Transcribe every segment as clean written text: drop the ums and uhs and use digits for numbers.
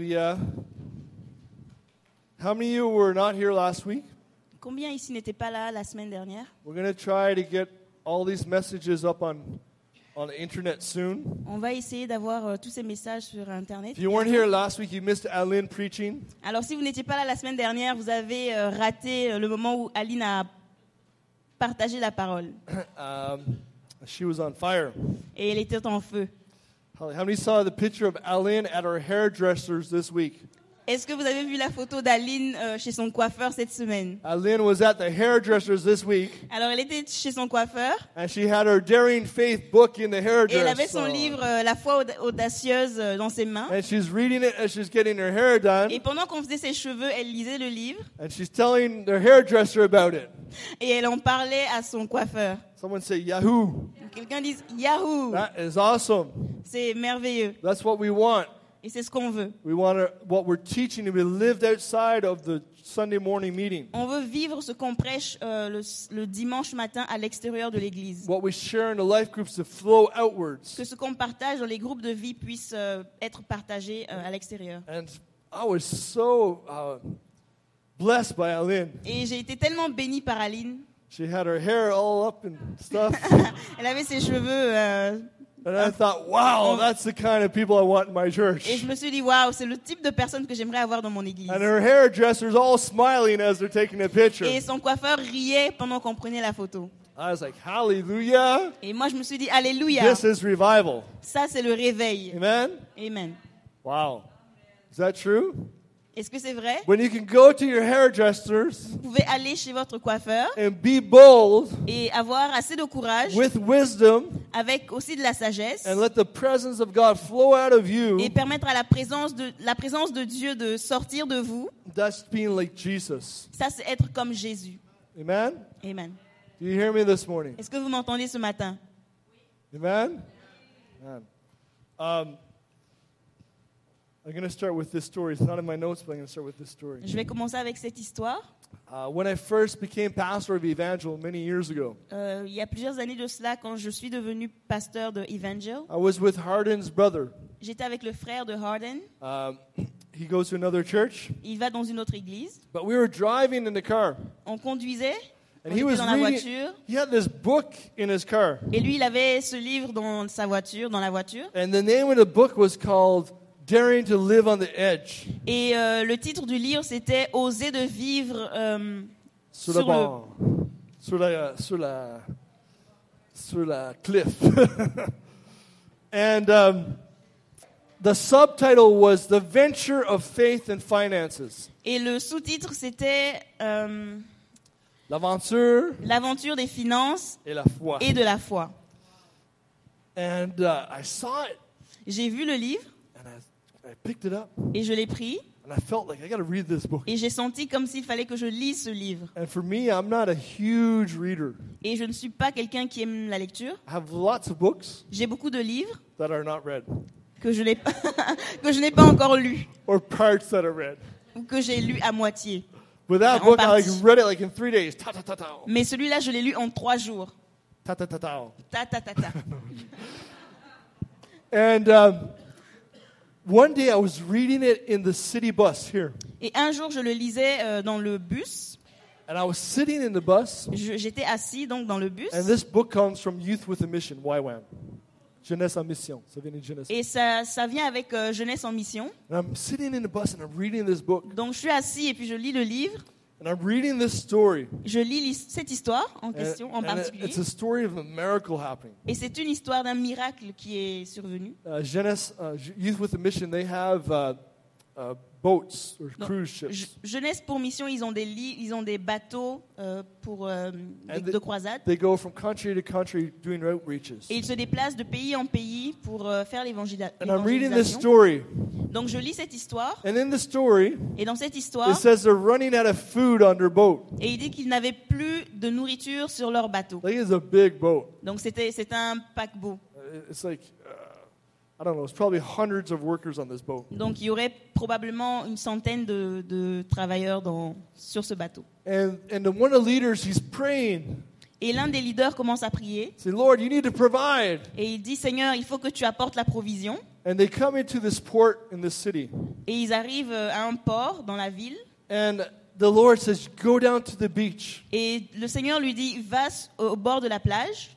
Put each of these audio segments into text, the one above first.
Hallelujah. How many of you were not here last week? Combien ici n'étaient pas là la semaine dernière? We're going to try to get all these messages up on the internet soon. On va essayer d'avoir tous ces messages sur Internet. If you weren't here last week, you missed Aline preaching. Alors, si vous n'étiez pas là la semaine dernière, vous avez raté le moment où Aline a partagé la parole. She was on fire. Et elle était en feu. How many saw the picture of Aline at her hairdresser's this week? Est-ce que vous avez vu la photo d'Aline chez son coiffeur cette semaine? Aline was at the hairdresser's this week, Alors, elle était chez son coiffeur and she had her Daring Faith book in the et elle avait son hairdresser. livre La foi audacieuse dans ses mains. And she's reading it as she's getting her hair done, Et pendant qu'on faisait ses cheveux, elle lisait le livre and she's telling the hairdresser about it. et elle en parlait à son coiffeur. Someone say, Yahoo! Quelqu'un dit Yahoo! That is awesome. C'est merveilleux. That's what we want. Et c'est ce qu'on veut. We want what we're teaching to be lived outside of the Sunday morning meeting. On veut vivre ce qu'on prêche le dimanche matin à l'extérieur de l'église. What we share in the life groups to flow outwards. Que ce qu'on partage dans les groupes de vie puisse être partagé à l'extérieur. And I was so blessed by Aline. Et j'ai été tellement bénie par Aline. She had her hair all up and stuff. Elle avait ses cheveux. And I thought, wow, that's the kind of people I want in my church. Et je me suis dit, waouh, c'est le type de personne que j'aimerais avoir dans mon église. And her hairdresser's all smiling as they're taking a picture. Et son coiffeur riait pendant qu'on prenait la photo. I was like, hallelujah. Et moi, je me suis dit, alléluia. This is revival. Ça, c'est le réveil. Amen? Amen. Wow. Is that true? Est-ce que c'est vrai? When you can go to your hairdressers Vous pouvez aller chez votre coiffeur and be bold et avoir assez de courage, with wisdom avec aussi de la sagesse, and let the presence of God flow out of you, et permettre à la présence de Dieu de sortir de vous. that's being like Jesus. Ça, c'est être comme Jésus. Amen? Amen. Do you hear me this morning? Est-ce que vous m'entendez ce matin? Amen? Amen. I'm going to start with this story. It's not in my notes, but I'm going to start with this story. Je vais commencer avec cette histoire. When I first became pastor of Evangel many years ago, Il y a plusieurs années de cela, quand je suis devenu pasteur de Evangel, I was with Hardin's brother. j'étais avec le frère de Harden. He goes to another church, Il va dans une autre église. but we were driving in the car, On conduisait, on and he était was dans la reading. voiture. He had this book in his car, Et lui, il avait ce livre dans sa voiture, dans la voiture. and the name of the book was called Daring to Live on the Edge. Et le titre du livre, c'était « Oser de vivre Sur sur la cliff. And the subtitle was The Venture of Faith and Finances. » Et le sous-titre, c'était L'aventure L'aventure des finances et la foi. et de la foi. And I saw it, J'ai vu le livre and I picked it up, et je l'ai pris. and I felt like I got to read this book. Et j'ai senti comme s'il fallait que je lise ce livre. And for me, I'm not a huge reader. Et je ne suis pas quelqu'un qui aime la lecture. I have lots of books J'ai beaucoup de livres that are not read, que je n'ai pas, que je n'ai pas encore lus or parts that are read. ou que j'ai lus à moitié. But that En book, I partie. read it like in 3 days. Ta ta ta ta. Mais celui-là, je l'ai lu en 3 jours. Ta ta ta ta. Ta ta ta ta. And one day I was reading it in the city bus here. Et un jour, je le lisais dans le bus. And I was sitting in the bus, J'étais assis donc dans le bus. and this book comes from Youth with a Mission, YWAM. Jeunesse en mission. Ça vient de Jeunesse. Et ça vient avec Jeunesse en mission. And I'm sitting in the bus and I'm reading this book. Donc je suis assis et puis je lis le livre. And I'm reading this story. Je lis cette histoire en question, en And particulier. it's a story of a miracle happening. Et c'est une histoire d'un miracle qui est survenu. Jeunesse, Youth with a Mission, they have boats or Donc, cruise ships. Jeunesse pour mission, ils ont des bateaux de croisade. They go from country to country doing outreaches. Et ils se déplacent de pays en pays pour faire And I'm reading this l'évangélisation. story. Donc je lis cette histoire. And in the story, Et dans cette it histoire, says they're running out of food on their boat. et il dit qu'ils n'avaient plus de nourriture sur leur bateau. Like it's a big boat. Donc c'était un paquebot. It's like, I don't know, it's probably hundreds of workers on this boat. Donc il y aurait probablement une centaine de travailleurs sur ce bateau. And one of the leaders, he's praying. Et l'un des leaders commence à prier. Say, Lord, you need to provide. Et il dit, Seigneur, il faut que tu apportes la provision. And they come into this port in the city. Et ils arrivent à un port dans la ville. And the Lord says, go down to the beach. Et le Seigneur lui dit, va au bord de la plage.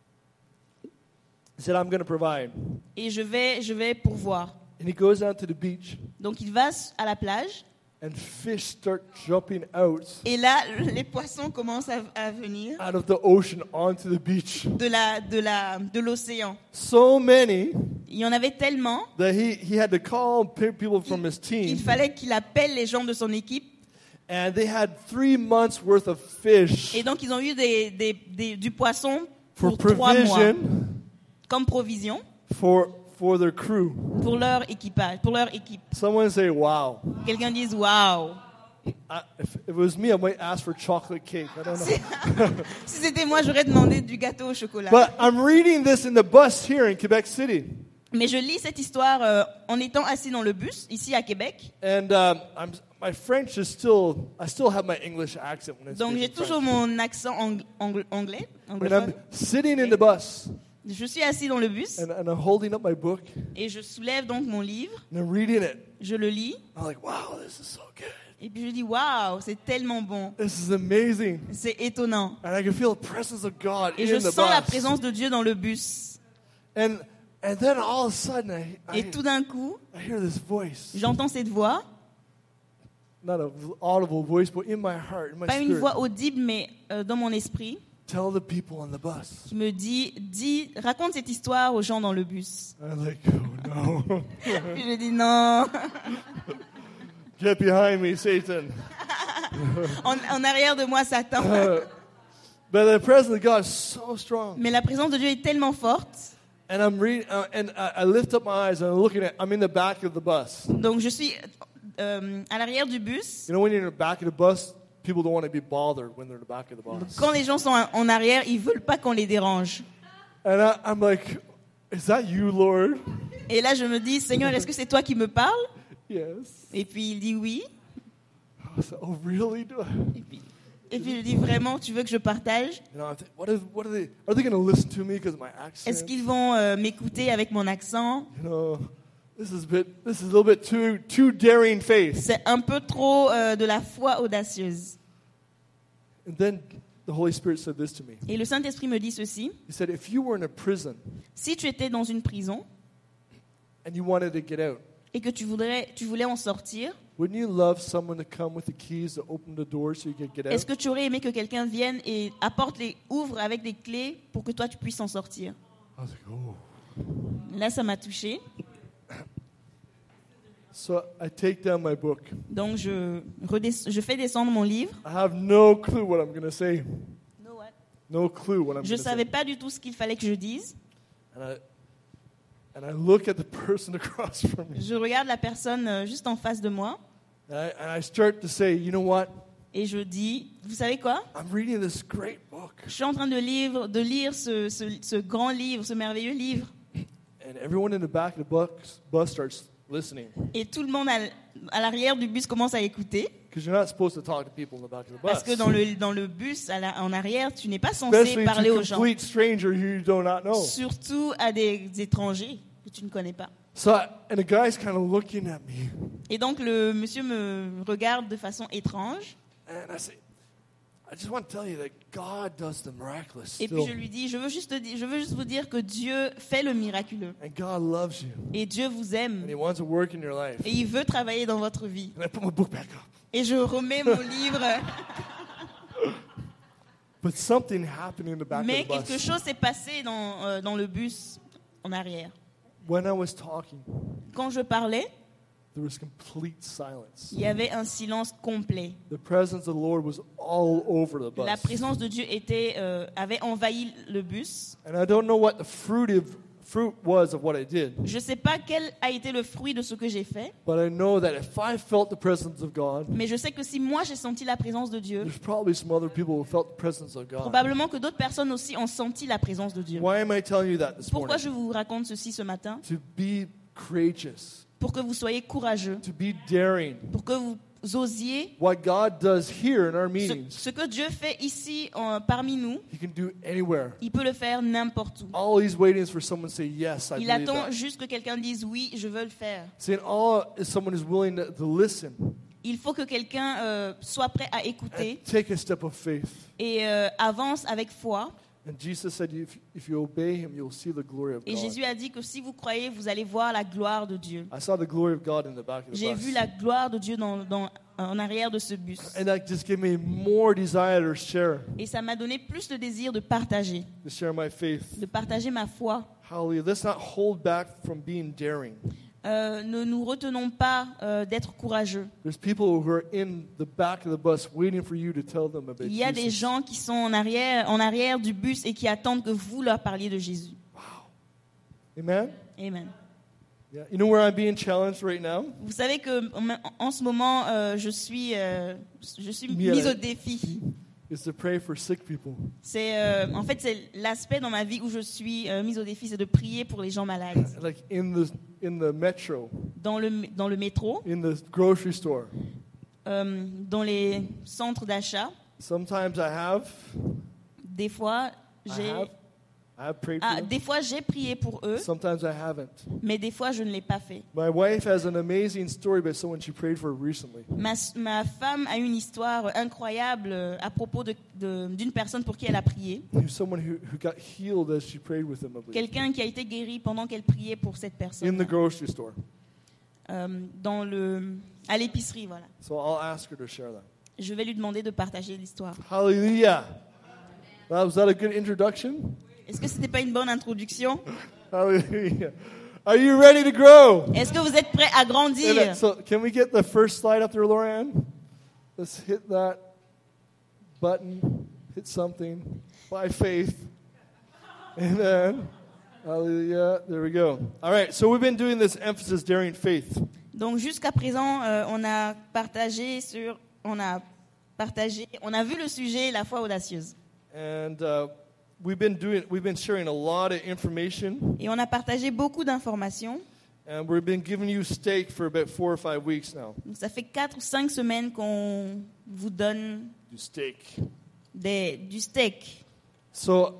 He said, I'm going to provide. Et je vais pourvoir. And he goes down to the beach. Donc il va à la plage. And fish start jumping out Et là, les poissons commencent à venir out of the ocean onto the beach. de l'océan. So many Il y en avait tellement that he had to call people from his qu'il team. fallait qu'il appelle les gens de son équipe. And they had 3 months worth of fish Et donc ils ont eu du poisson for pour 3 mois provision comme provision for their crew. pour leur équipage, pour leur équipe. Someone say, wow. Quelqu'un dise waouh. If it was me, I might ask for chocolate cake. I don't know. Si c'était moi, j'aurais demandé du gâteau au chocolat. But I'm reading this in the bus here in Quebec City. Mais je lis cette histoire en étant assis dans le bus, ici à Québec. And my French is I still have my English accent when I Donc j'ai speak toujours French. mon accent anglais, And anglophone. I'm sitting in the bus, Je suis assis dans le bus and I'm holding up my book, et je soulève donc mon livre, and I'm reading it. je le lis I'm like, wow, this is so good. et puis je dis waouh, c'est tellement bon, This is amazing. c'est étonnant. And I can feel the presence of God Et in je the sens la bus. présence de Dieu dans le bus. And then all of a sudden, Et tout d'un coup, I hear this voice. j'entends cette voix, Not an audible voice, but in my heart, in my pas une spirit. voix audible mais dans mon esprit, Tell the people on the bus. qui me dit, raconte cette histoire aux gens dans le bus. I'm like, oh no. Puis je dis non, Get behind me, Satan. en arrière de moi Satan. But the presence of God is so strong. Mais la présence de Dieu est tellement forte. And I'm reading, I lift up my eyes and I'm in the back of the bus. Donc je suis à l'arrière du bus. You know, when you're in the back of the bus, people don't want to be bothered when they're in the back of the bus. Quand les gens sont en arrière, ils veulent pas qu'on les dérange. And I'm like, is that you, Lord? Et là, je me dis, Seigneur, est-ce que c'est toi qui me parles? Yes. Et puis il dit oui. I said, oh, really? Et puis je dis vraiment, tu veux que je partage? You know, I think, are they going to listen to me because of my accent? Est-ce qu'ils vont m'écouter avec mon accent? You know, this is a little bit too daring faith. C'est un peu trop de la foi audacieuse. And then the Holy Spirit said this to me. Et le Saint-Esprit me dit ceci. He said, if you were in a prison Si tu étais dans une prison and you wanted to get out, et que tu voulais en sortir, wouldn't you love someone to come with the keys to open the door so you could get est-ce out? que tu aurais aimé que quelqu'un vienne et ouvre avec des clés pour que toi tu puisses en sortir? I was like, oh. Là, ça m'a touchée. So I take down my book. Donc je fais descendre mon livre. I have no clue what I'm going to say. No clue what I'm Je going to savais say. pas du tout ce qu'il fallait que je dise. And I look at the person across from me. Je regarde la personne juste en face de moi And I start to say, you know what? et je dis, vous savez quoi? I'm reading this great book. Je suis en train de lire ce grand livre, ce merveilleux livre. And everyone in the back of the bus starts listening. Et tout le monde à l'arrière du bus commence à écouter. Because you're not supposed to talk to people in the back of the bus. Parce que dans le bus, en arrière, tu n'es pas censé Especially parler to aux gens. complete strangers who you do not know. Surtout à des étrangers que tu ne connais pas. And the guy's kind of looking at me. Et donc le monsieur me regarde de façon étrange. And I say, I just want to tell you that God does the miraculous Et puis still. je lui dis, je veux juste vous dire que Dieu fait le miraculeux. And God loves you. Et Dieu vous aime. And He wants to work in your life. Et il veut travailler dans votre vie. And I put my book back up. Et je remets mon livre. But something happened in the back Mais of the quelque bus. chose s'est passé dans le bus en arrière. When I was talking, Quand je parlais, there was complete silence. il y avait un silence complet. The presence of the Lord was all over the La bus. présence de Dieu avait envahi le bus. And I don't know what the fruit was of what I did. Je ne sais pas quel a été le fruit de ce que j'ai fait, But I know that if I felt the presence of God, mais je sais que si moi j'ai senti la présence de Dieu, there's probably some other people who felt the presence of God. probablement que d'autres personnes aussi ont senti la présence de Dieu. Why am I telling you that this Pourquoi morning? je vous raconte ceci ce matin? To be courageous, Pour que vous soyez courageux, to be daring, pour que vous osiez what God does here in our ce, meetings, ce que Dieu fait ici parmi nous, He can do anywhere. il peut le faire n'importe où. All He's waiting is for someone to say, yes, I Il believe attend that. juste que quelqu'un dise oui, je veux le faire. See, and all is someone who's willing to listen Il faut que quelqu'un soit prêt à écouter and take a step of faith. et avance avec foi. And Jesus said, if you obey Him, you'll see the glory of Et God. Jésus a dit que si vous croyez, vous allez voir la gloire de Dieu. I saw the glory of God in the back of the J'ai bus. vu la gloire de Dieu en arrière de ce bus. And that just gave me more desire to share Et ça m'a donné plus de désir de partager my faith. ma foi. Hallelujah. Let's not hold back from being daring. Ne nous retenons pas d'être courageux. There's people who are in the back of the bus waiting for you to tell them about Il y a des Jesus. gens qui sont en arrière du bus et qui attendent que vous leur parliez de Jésus. Amen? Amen. Yeah. You know where I'm being challenged right now? Vous savez que en ce moment, je suis Mis à mise la- au défi. Is to pray for sick people. En fait, c'est l'aspect dans ma vie où je suis mise au défi, c'est de prier pour les gens malades. Like in the metro, Dans le métro, in the grocery store. dans les centres d'achat, Sometimes des fois, I have prayed for them. des fois j'ai prié pour eux, Sometimes I haven't. mais des fois je ne l'ai pas fait. My wife has an amazing story about someone she prayed for recently. Ma femme a une histoire incroyable à propos d'une personne pour qui elle a prié. Someone who got healed as she prayed with him, I believe. Quelqu'un qui a été guéri pendant qu'elle priait pour cette In personne. the grocery store. À l'épicerie, voilà. So I'll ask her to share that. Je vais lui demander de partager l'histoire. Hallelujah. Was that a good introduction? Est-ce que c'était pas une bonne introduction? Hallelujah. Are you ready to grow? Est-ce que vous êtes prêts à grandir? So can we get the first slide up there, Lorianne? Let's hit that button. Hit something by faith. Amen. Hallelujah. There we go. All right. So we've been doing this emphasis daring faith. Donc jusqu'à présent, on a vu le sujet la foi audacieuse. And we've been sharing a lot of information, Et on a partagé beaucoup d'informations. and we've been giving you steak for about 4 or 5 weeks now. Donc ça fait 4 ou 5 semaines qu'on vous donne Do steak. du steak. So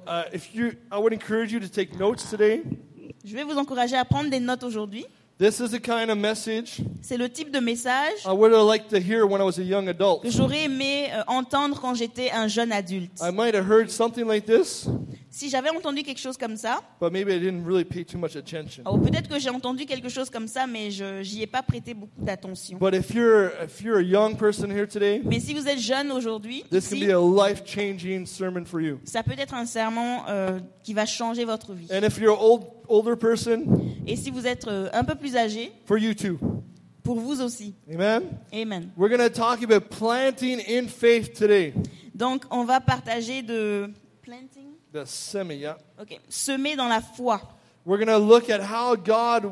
I would encourage you to take notes today. Je vais vous encourager à prendre des notes aujourd'hui. This is the kind of message C'est le type de message I would have liked to hear when I was a young adult. que j'aurais aimé entendre quand j'étais un jeune adulte. I might have heard something like this, Si j'avais entendu quelque chose comme ça, but maybe I didn't really pay too much attention. ou peut-être que j'ai entendu quelque chose comme ça, mais j'y ai pas prêté beaucoup d'attention. But if you're a young person here today, Mais si vous êtes jeune aujourd'hui, this can ici, be a life-changing sermon for you. ça peut être un sermon qui va changer votre vie. And if you're an older person, Et si vous êtes un peu plus âgé, for you too. pour vous aussi. Amen? Amen. We're going to talk about planting in faith today. Donc, on va partager de planting. The semi, yeah. Ok. Semer dans la foi. We're going to look at how God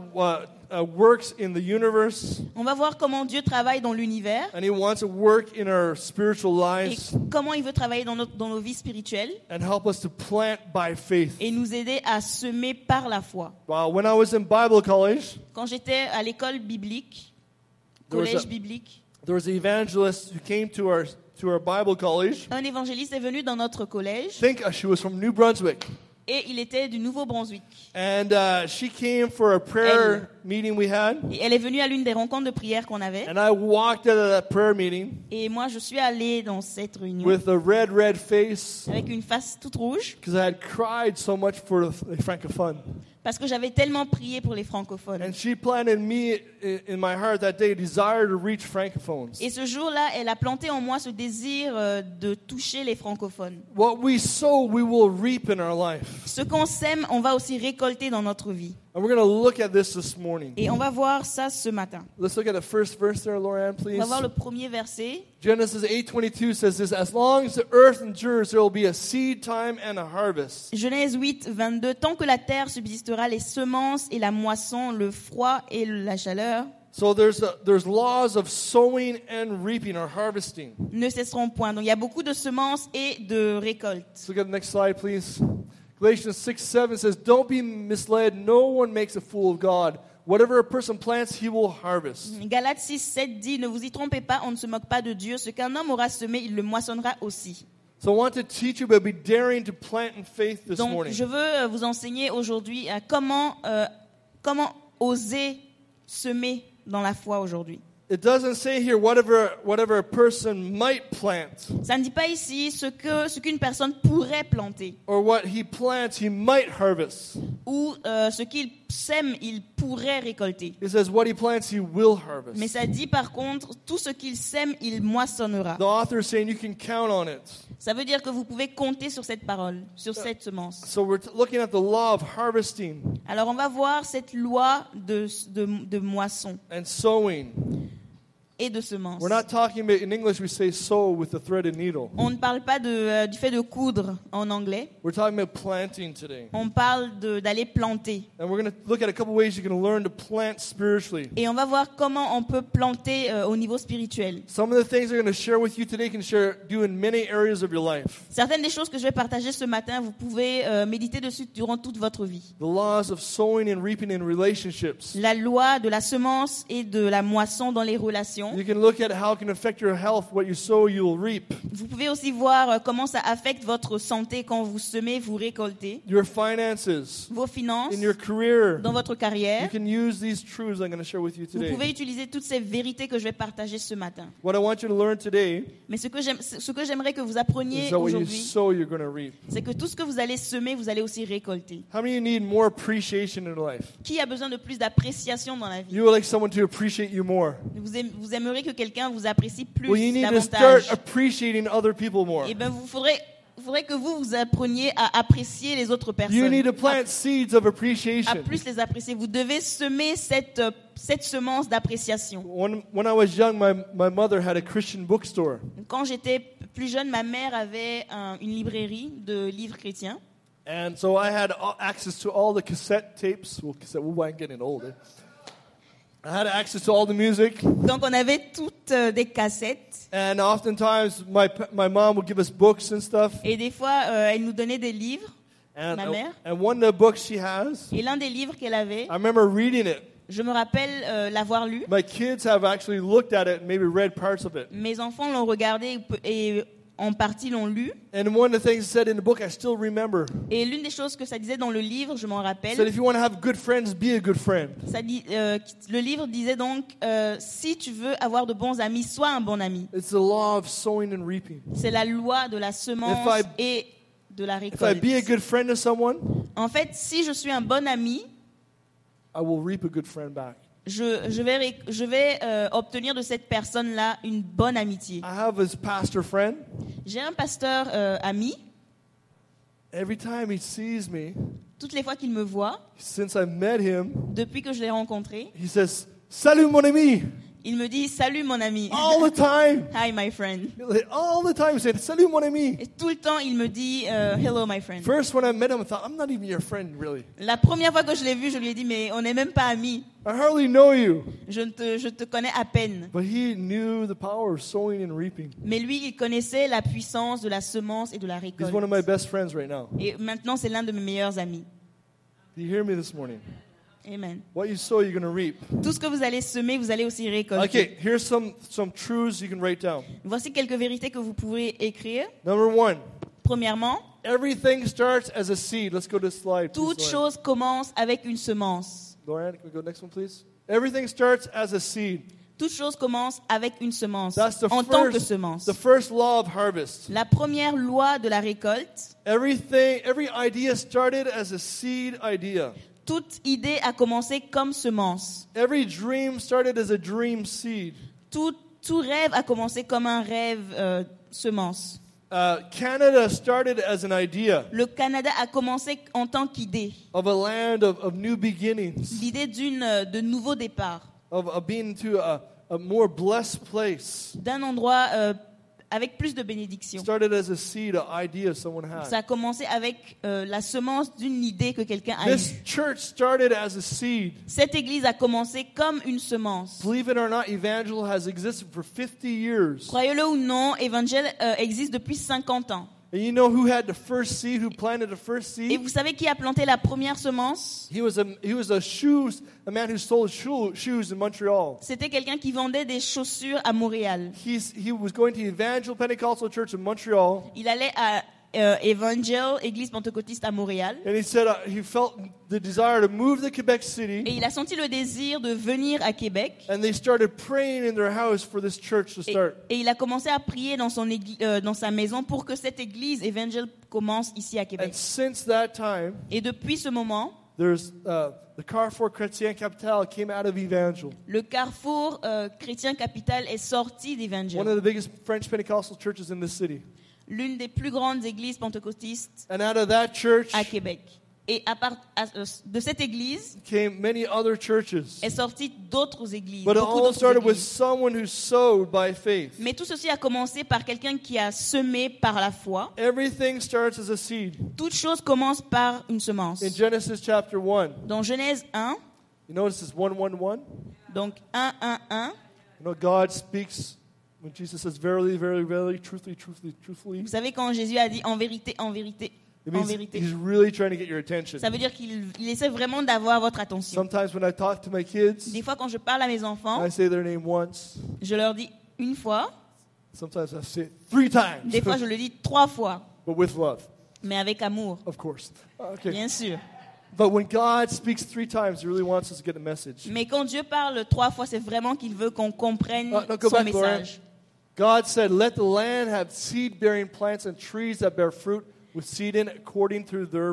works in the universe, On va voir comment Dieu travaille dans l'univers and He wants to work in our spiritual et lives comment il veut travailler dans nos vies spirituelles and help us to plant by faith. et nous aider à semer par la foi. When I was in Bible college, Quand j'étais à l'école biblique, There was collège a- biblique, there was an evangelist who came to our Bible college. un évangéliste est venu dans notre collège I think she was from New Brunswick. et il était du Nouveau-Brunswick. And she came for a prayer meeting we had. Et elle est venue à l'une des rencontres de prière qu'on avait. And I walked out of that prayer meeting Et moi, je suis allée dans cette réunion with a red face avec une face toute rouge because I had cried so much for the francophone. parce que j'avais tellement prié pour les francophones. And she planted me in my heart that day a desire to reach francophones. Et ce jour-là, elle a planté en moi ce désir de toucher les francophones. What we sow, we will reap in our life. Ce qu'on sème, on va aussi récolter dans notre vie. And we're going to look at this morning. Et on va voir ça ce matin. Let's look at the first verse there, Lorianne, On please. va voir le premier verset. Genesis 8:22 says this, as long as the earth endures, there will be a seed time and a harvest. Genèse 8, 22. Tant que la terre subsistera, les semences et la moisson, le froid et la chaleur So there's laws of sowing and reaping or harvesting. ne cesseront point. Donc il y a beaucoup de semences et de récoltes. Let's look at the next slide, please. Galatians 6:7 says, don't be misled. No one makes a fool of God. whatever a person plants, he will harvest. Galates 6:7 dit, ne vous y trompez pas, on ne se moque pas de Dieu. Ce qu'un homme aura semé, il le moissonnera aussi. So I want to teach you about be daring to plant in faith this Donc, morning. je veux vous enseigner aujourd'hui à comment oser semer dans la foi aujourd'hui. It doesn't say here whatever a person might plant, Ça ne dit pas ici ce qu'une personne pourrait planter or what he plants, he might harvest. ou ce qu'il sème, il pourrait récolter. It says what he plants, he will harvest. Mais ça dit par contre, tout ce qu'il sème, il moissonnera. The author is saying you can count on it. Ça veut dire que vous pouvez compter sur cette parole, sur cette semence. So we're looking at the law of harvesting Alors on va voir cette loi de moisson and sowing. et de semence. We're not talking about, in English we say sow with a thread and needle. On ne parle pas du fait de coudre en anglais. We're talking about planting today. On parle d'aller planter. And we're going to look at a couple ways you can learn to plant spiritually. Et on va voir comment on peut planter au niveau spirituel. Some of the things I'm going to share with you today can do in many areas of your life. Certaines des choses que je vais partager ce matin, vous pouvez méditer dessus durant toute votre vie. The laws of sowing and reaping in relationships. La loi de la semence et de la moisson dans les relations. You can look at how it can affect your health. What you sow, you will reap. Vous pouvez aussi voir comment ça affecte votre santé quand vous semez, vous récoltez. Your finances, Vos finances, in your career. dans votre You carrière. can use these truths I'm going to share with you Vous today. pouvez utiliser toutes ces vérités que je vais partager ce matin. What I want you to learn today Mais ce que j'aimerais que vous appreniez is that what you aujourd'hui, sow, you're going to reap. c'est que tout ce que vous allez semer, vous allez aussi récolter. How many of you need more appreciation in life? Qui a besoin de plus d'appréciation dans la vie? You would like someone to appreciate you more. Vous aimeriez que quelqu'un vous apprécie plus, Well, you need to davantage. start appreciating other people more. Eh bien, il faudrait que vous appreniez à apprécier les autres You need personnes. to plant seeds of À appreciation. plus les apprécier. Vous devez semer cette semence d'appréciation. When I was young, my mother had a Christian bookstore. Quand j'étais plus jeune, ma mère avait une librairie de livres chrétiens. And so I had access to all the cassette tapes. Well, I'm getting old. I had access to all the music. Donc on avait toutes des cassettes. And oftentimes my mom would give us books and stuff. Et des fois, elle nous donnait des livres, And, ma mère. and one of the books she has, Et l'un des livres qu'elle avait, I remember reading it. je me rappelle l'avoir lu. My kids have actually looked at it and maybe read parts of it. Mes enfants l'ont regardé et en partie l'ont lu. And one of the things it said in the book, I still remember. Et l'une des choses que ça disait dans le livre, je m'en It said, rappelle, if you want to have good friends, be a good friend. ça dit, le livre disait donc, si tu veux avoir de bons amis, sois un bon ami. It's the law of sowing and reaping. C'est la loi de la semence If et de la If I be a récolte. good friend to someone, En fait, si je suis un bon ami, I will reap a good friend back. je vais obtenir de cette personne-là une bonne amitié. I have this pastor friend. J'ai un pasteur ami. Every time he sees me, Toutes les fois qu'il me voit, since I met him, depuis que je l'ai rencontré, he says, "Salut mon ami." il me dit « Salut mon ami All the time. ». Hi my friend. All the time he said, "Salut mon ami." Et tout le temps, il me dit Hello my friend. First when I met him, I thought, I'm not even your friend, really. La première fois que je l'ai vu, je lui ai dit « Mais on n'est même pas amis. I hardly know you. Je te connais à peine. But he knew the power of sowing and reaping. » Mais lui, il connaissait la puissance de la semence et de la He's récolte. one of my best friends right now. Et maintenant, c'est l'un de mes meilleurs amis. Do you hear me this morning? Amen. What you sow, you're going to reap. Tout ce que vous allez semer, vous allez aussi récolter. Okay, here's some truths you can write down. Voici quelques vérités que vous pouvez écrire. Number one, Premièrement, everything starts as a seed. Let's go to the slide. please, toute Lauren. chose commence avec une semence. Lauren, can we go next one, please? Everything starts as a seed. Toute chose commence avec une semence, That's the en tant que first, semence. the first law of harvest. La première loi de la récolte, Every idea started as a seed idea. toute idée a commencé comme semence. Every dream started as a dream seed. Tout rêve a commencé comme un rêve semence. Canada started as an idea Le Canada a commencé en tant qu'idée, of a land of new beginnings, l'idée de nouveau départ, of being to a more blessed place. d'un endroit avec plus de bénédiction. Started as a seed, an idea someone had. Ça a commencé avec la semence d'une idée que quelqu'un a This eue. church started as a seed. Cette église a commencé comme une semence. Believe it or not, Evangel has existed for 50 years. Croyez-le ou non, Évangile existe depuis 50 ans. And you know who had the first seed, who planted the first Et seed? vous savez qui a planté la première semence? He was a man who sold shoes in Montreal. C'était quelqu'un qui vendait des chaussures à Montréal. He was going to Evangel Pentecostal Church in Montreal, Il allait à Evangel, église pentecôtiste à Montréal. and he said he felt the desire to move to Quebec Et City, il a senti le désir de venir à Québec. and they started praying in their house for this church to Et, start. et il a commencé à prier dans sa maison pour que cette église Evangel commence ici à And Québec. since that time, Et depuis ce moment, there's the Carrefour Chrétien Capital came out of Evangel, le carrefour chrétien capital est sorti one d'Evangel, of the biggest French Pentecostal churches in this city. l'une des plus grandes églises pentecôtistes And out of that church à Québec. Et de cette église came many other churches. est sorti d'autres églises. But it Beaucoup all d'autres started with églises. someone who sowed by faith. Mais tout ceci a commencé par quelqu'un qui a semé par la foi. Everything starts as a seed. Toute chose commence par une semence. In Genesis chapter 1, Dans Genèse 1, you notice it's 1:1:1. donc 1, 1, 1, You know, God speaks when Jesus says, "Verily, verily, verily, truthfully, truthfully, truthfully." vous savez quand Jésus a dit en vérité, en vérité, It en means vérité, He's really trying to get your attention. ça veut dire qu'il essaie vraiment d'avoir votre attention. Sometimes when I talk to my kids, Des fois quand je parle à mes enfants, I say their name once. je leur dis une fois, Sometimes I say it 3 times. des fois je le dis 3 fois, But with love, mais avec amour, of course. Okay. bien sûr. But when God speaks 3 times, He really wants us to get a message. Mais quand Dieu parle 3 fois, c'est vraiment qu'il veut qu'on comprenne No, go son back, Lauren. message. God said, "Let the land have seed-bearing plants and trees that bear fruit with seed in according to their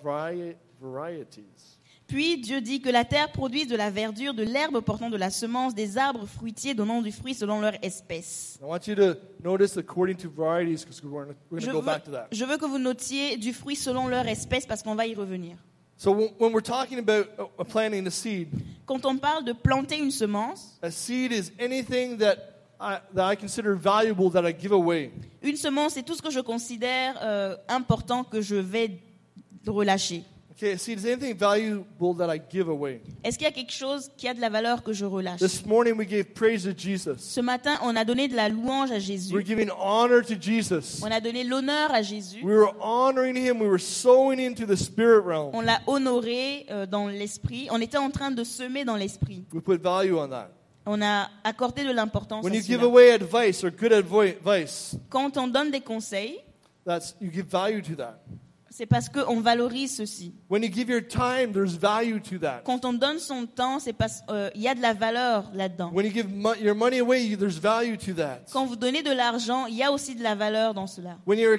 varieties." Puis Dieu dit que la terre produise de la verdure, de l'herbe portant de la semence, des arbres fruitiers donnant du fruit selon leur espèce. I want you to notice according to varieties because we're going Je to go back to that. veux que vous notiez du fruit selon leur espèce parce qu'on va y revenir. So when we're talking about planting the seed, Quand on parle de planter une semence, a seed is anything that I consider valuable that I give away. une semence, c'est tout ce que je considère important que je vais relâcher. Okay, a seed is anything valuable that I give away. Est-ce qu'il y a quelque chose qui a de la valeur que je relâche? This morning we gave praise to Jesus. Ce matin, on a donné de la louange à We're Jésus. giving honor to Jesus. On a donné l'honneur à Jésus. We were honoring Him. We were sowing into the spirit realm. On l'a honoré dans l'esprit. On était en train de semer dans l'esprit. We put value on that. On a accordé de l'importance When à you give cela. away advice or good advice, Quand on donne des conseils, you give value to that. c'est parce qu'on valorise ceci. When you give your time, there's value to that. Quand on donne son temps, c'est parce qu'il y a de la valeur là-dedans. When you give your money away, there's value to that. Quand vous donnez de l'argent, il y a aussi de la valeur dans cela. When you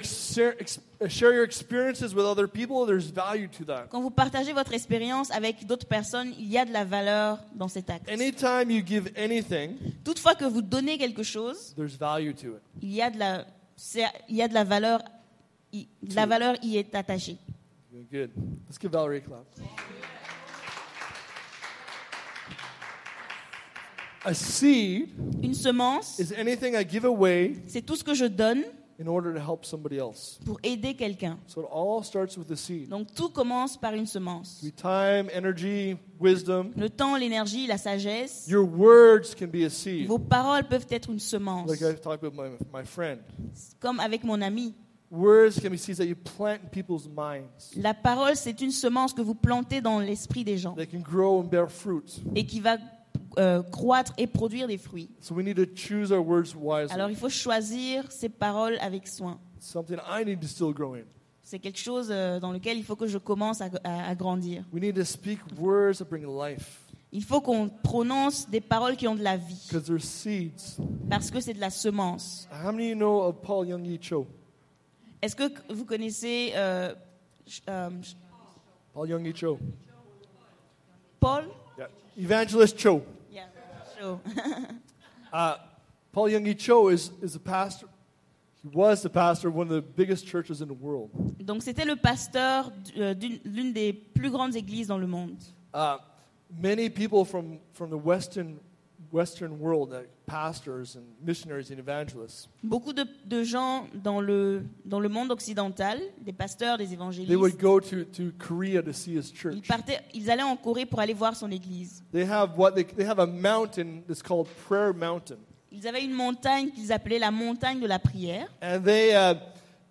share your experiences with other people, there's value to that. Quand vous partagez votre expérience avec d'autres personnes, il y a de la valeur dans cet acte. Anytime you give anything, Toutefois que vous donnez quelque chose, there's value to it. il y a de la valeur. La valeur y est attachée. Good. Let's give Valerie a clap. A seed Une semence, is anything I give away c'est tout ce que je donne in order to help somebody else. pour aider quelqu'un. So it all starts with a seed. Donc tout commence par une semence. Your time, energy, wisdom. Le temps, l'énergie, la sagesse, Your words can be a seed. vos paroles peuvent être une semence. Like I talked about my friend. Comme avec mon ami. Words can be seeds that you plant in people's minds. La parole, c'est une semence que vous plantez dans l'esprit des gens They can grow and bear fruit. et qui va croître et produire des fruits. So we need to choose our words wisely. Alors il faut choisir ces paroles avec soin. It's something I need to still grow in. C'est quelque chose dans lequel il faut que je commence à grandir. We need to speak words that bring life. Il faut qu'on prononce des paroles qui ont de la vie Because they're seeds. parce que c'est de la semence. How many of you know of Paul Young-Yi Cho? Est-ce que vous connaissez Paul Young-Yi Cho. Paul? Yeah. Evangelist Cho. Yeah, sure. Paul Young-Yi Cho is a pastor. He was the pastor of one of the biggest churches in the world. Donc c'était le pasteur d'une des plus grandes églises dans le monde. Many people from the Western world, pastors and missionaries and evangelists, Beaucoup de gens dans le monde occidental, des pasteurs, des they would évangélistes, go to Korea to see his church. ils allaient en Corée pour aller voir son église. They have a mountain that's called Prayer Mountain, Ils avaient une montagne qu'ils appelaient la montagne de la prière. and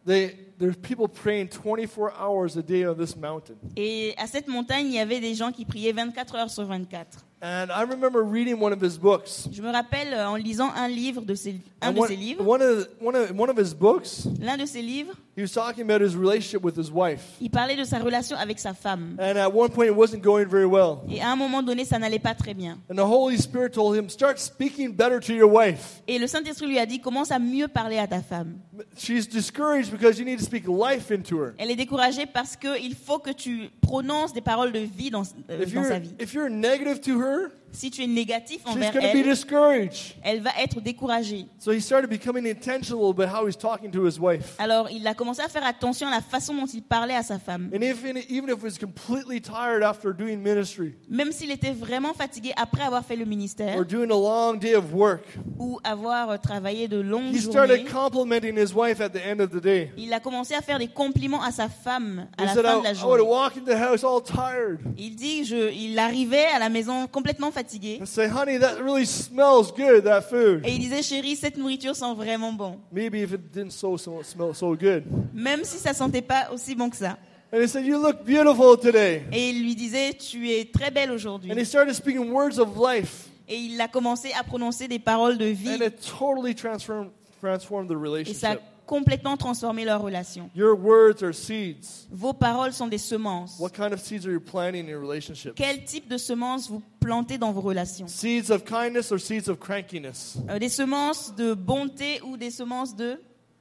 there's people praying 24 hours a day on this mountain. Et à cette montagne, il y avait des gens qui priaient 24 heures sur 24. And I remember reading one of his books. Je me rappelle en lisant un livre de ses And livres. one of his books, L'un de ses livres, he was talking about his relationship with his wife. il parlait de sa relation avec sa femme. And at one point, it wasn't going very well. Et à un moment donné, ça n'allait pas très bien. And the Holy Spirit told him, start speaking better to your wife. Et le Saint-Esprit lui a dit, commence à mieux parler à ta femme. She's discouraged because you need to speak life into her. Elle est découragée parce qu'il faut que tu prononces des paroles de vie dans sa vie. If you're negative to her, Si tu es négatif she's envers going to be elle, discouraged. elle va être découragée. So he started becoming intentional about how he's talking to his wife. Alors, il a commencé à faire attention à la façon dont il parlait à sa femme. And even if he was completely tired after doing ministry Même s'il était vraiment fatigué après avoir fait le ministère or doing a long day of work, ou avoir travaillé de longues he started journées, complimenting his wife at the end of the day. il a commencé à faire des compliments à sa femme à He la said, fin de la I would journée. walk into the house all tired Il dit, il arrivait à la maison complètement fatigué and say, honey, that really smells good, that food. et il disait, chérie, cette nourriture sent vraiment bon. Maybe if it didn't smell so good. Même si ça sentait pas aussi bon que ça. And he said, you look beautiful today. Et il lui disait, tu es très belle aujourd'hui. And he started speaking words of life. Et il a commencé à prononcer des paroles de vie. And it totally transformed the Et ça a relationship. complètement transformé leur relation. Your words are seeds. Vos paroles sont des semences. What kind of seeds are you planting in your relationship? Quel type de semences vous plantez dans vos relations? Seeds of kindness or seeds of crankiness? Des semences de bonté ou des semences de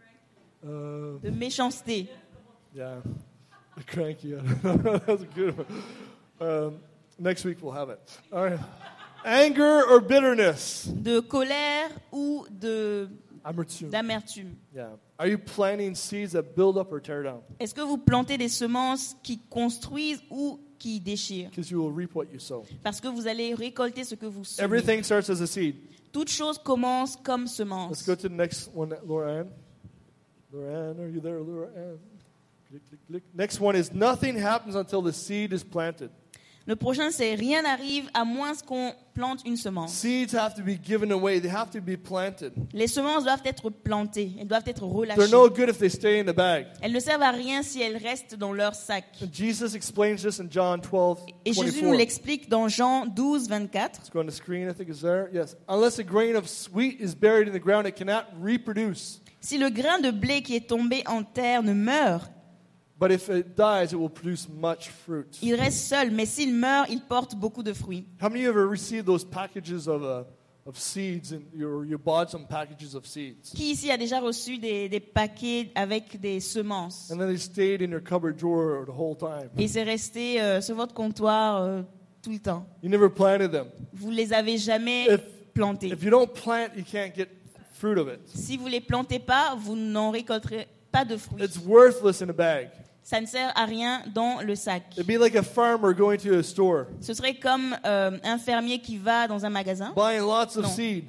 méchanceté? Yeah, cranky. That's a good one. Next week we'll have it. All right. Anger or bitterness? De colère ou Amertume. d'amertume? Yeah. Are you planting seeds that build up or tear down? Est-ce que vous plantez des semences qui construisent ou qui déchirent? Because you will reap what you sow. Parce que vous allez récolter ce que vous semez. Everything starts as a seed. Toute chose commence comme Let's semence. go to the next one, Laura Ann. Laura Ann, are you there, Laura Ann? Click, click, click. Next one is nothing happens until the seed is planted. Le prochain, c'est rien n'arrive à moins qu'on plante une semence. Seeds have to be given away. They have to be planted. Les semences doivent être plantées, elles doivent être They're relâchées. no good if they stay in the bag. Elles ne servent à rien si elles restent dans leur sac. Jesus explains this in John 12, Et Jésus nous 24. l'explique dans Jean 12, 24. Let's go on the screen, I think it's there. Yes. Unless a grain of wheat is buried in the ground, it cannot reproduce. Si le grain de blé qui est tombé en terre ne meurt, But if it dies, it will produce much fruit. il reste seul. Mais s'il meurt, il porte beaucoup de fruits. How many of you have ever received those packages of seeds and you bought some packages of seeds? Qui ici a déjà reçu des paquets avec des semences? And then they stayed in your cupboard drawer the whole time. Et c'est resté sur votre comptoir tout le temps. You never planted them. Vous les avez jamais plantés. If you don't plant, you can't get fruit of it. Si vous les plantez pas, vous n'en récolterez pas de fruits. It's worthless in a bag. Ça ne sert à rien dans le sac. It'd be like a farmer going to a store, Ce serait comme un fermier qui va dans un magasin, buying lots of Non. seed,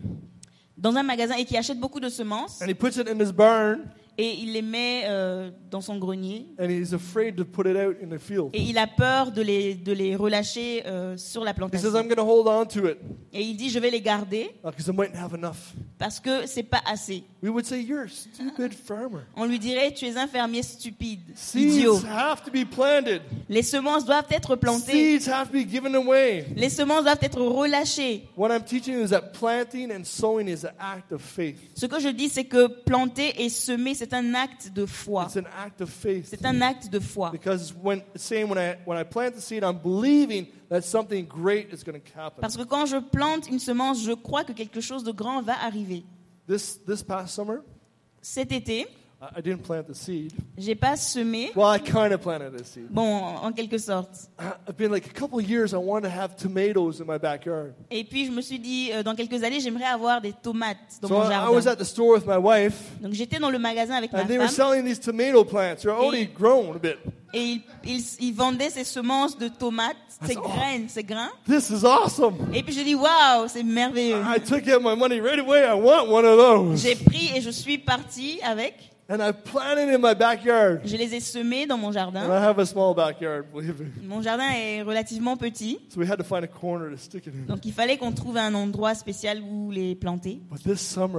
et qui achète beaucoup de semences and he puts it in his barn, et il les met dans son grenier and he's afraid to put it out in the field. et il a peur de les relâcher sur la He says, plantation. I'm going to hold on to it Et il dit je vais les garder because I mightn't have enough. parce que c'est pas assez. We would say, you're a stupid farmer. On lui dirait tu es un fermier stupide, Seeds idiot. have to be planted. Les semences doivent être plantées. Seeds have to be given away. Les semences doivent être relâchées. What I'm teaching you is that planting and sowing is an act of faith. Ce que je dis, c'est que planter et semer, c'est un acte de foi. It's an act of faith. C'est un acte de foi. Because when it's saying when I plant the seed, I'm believing that something great is going to happen. Parce que quand je plante une semence, je crois que quelque chose de grand va arriver. This past summer, Cet été, I didn't plant the seed. j'ai pas semé. Well, I kind of planted a seed. Bon, en quelque sorte. I've been like a couple of years. I wanted to have tomatoes in my backyard. Et puis je me suis dit, dans quelques années, j'aimerais avoir des tomates dans So mon I jardin. was at the store with my wife, Donc j'étais dans le magasin avec ma and they were femme selling these tomato plants. They're already grown a bit. et ils vendaient ces semences de tomates, ces Oh. graines, ces grains. This is awesome. Et puis je dis, waouh, c'est merveilleux. I took out my money right away. I want one of those. J'ai pris et je suis partie avec. And I planted in my backyard. Je les ai semés dans mon And jardin. I have a small backyard, believe me. Mon jardin est relativement petit, So we had to find a corner to stick it in. donc il fallait qu'on trouve un endroit spécial où les planter. But this summer,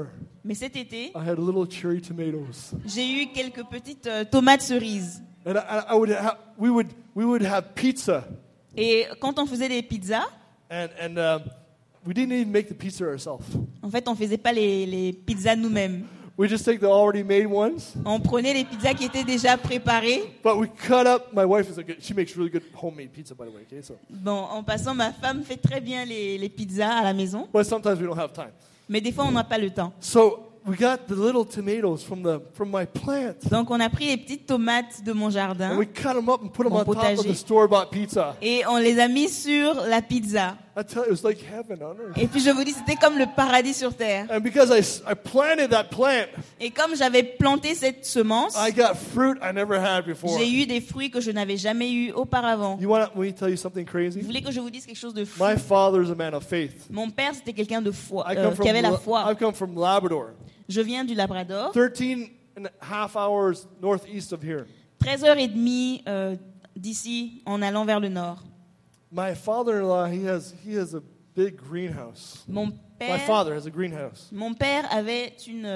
Mais cet été, I had little cherry tomatoes. j'ai eu quelques petites tomates cerises. And we would have pizza. Et quand on faisait des pizzas, And we didn't even make the pizza ourselves. en fait, on faisait pas les pizzas nous-mêmes. We just take the already made ones. On prenait les pizzas qui étaient déjà préparées. But we cut up. My wife is she makes really good homemade pizza, by the way. Okay, so. Bon, en passant, ma femme fait très bien les pizzas à la maison. But sometimes we don't have time. Mais des fois, on n'a pas le temps. So we got the little tomatoes from my plant. Donc, on a pris les petites tomates de mon And jardin we cut them up and put them Mon on top of potager. the store-bought pizza. et on les a mis sur la pizza. I tell you, it was like heaven on earth. Et puis, je vous dis, c'était comme le paradis sur terre. And because I planted that plant, Et comme j'avais planté cette semence, I got fruit I never had before. j'ai eu des fruits que je n'avais jamais eu auparavant. You want me to tell you something Vous crazy? voulez que je vous dise quelque chose de fou? My father's a man of faith. Mon père, c'était quelqu'un de foi, I come qui avait la I foi. come from Labrador, Je viens du Labrador, 13 and a half hours northeast of here. 13h30 d'ici en allant vers le nord. My father-in-law, he has a big greenhouse. Mon My père, father has a greenhouse. mon père avait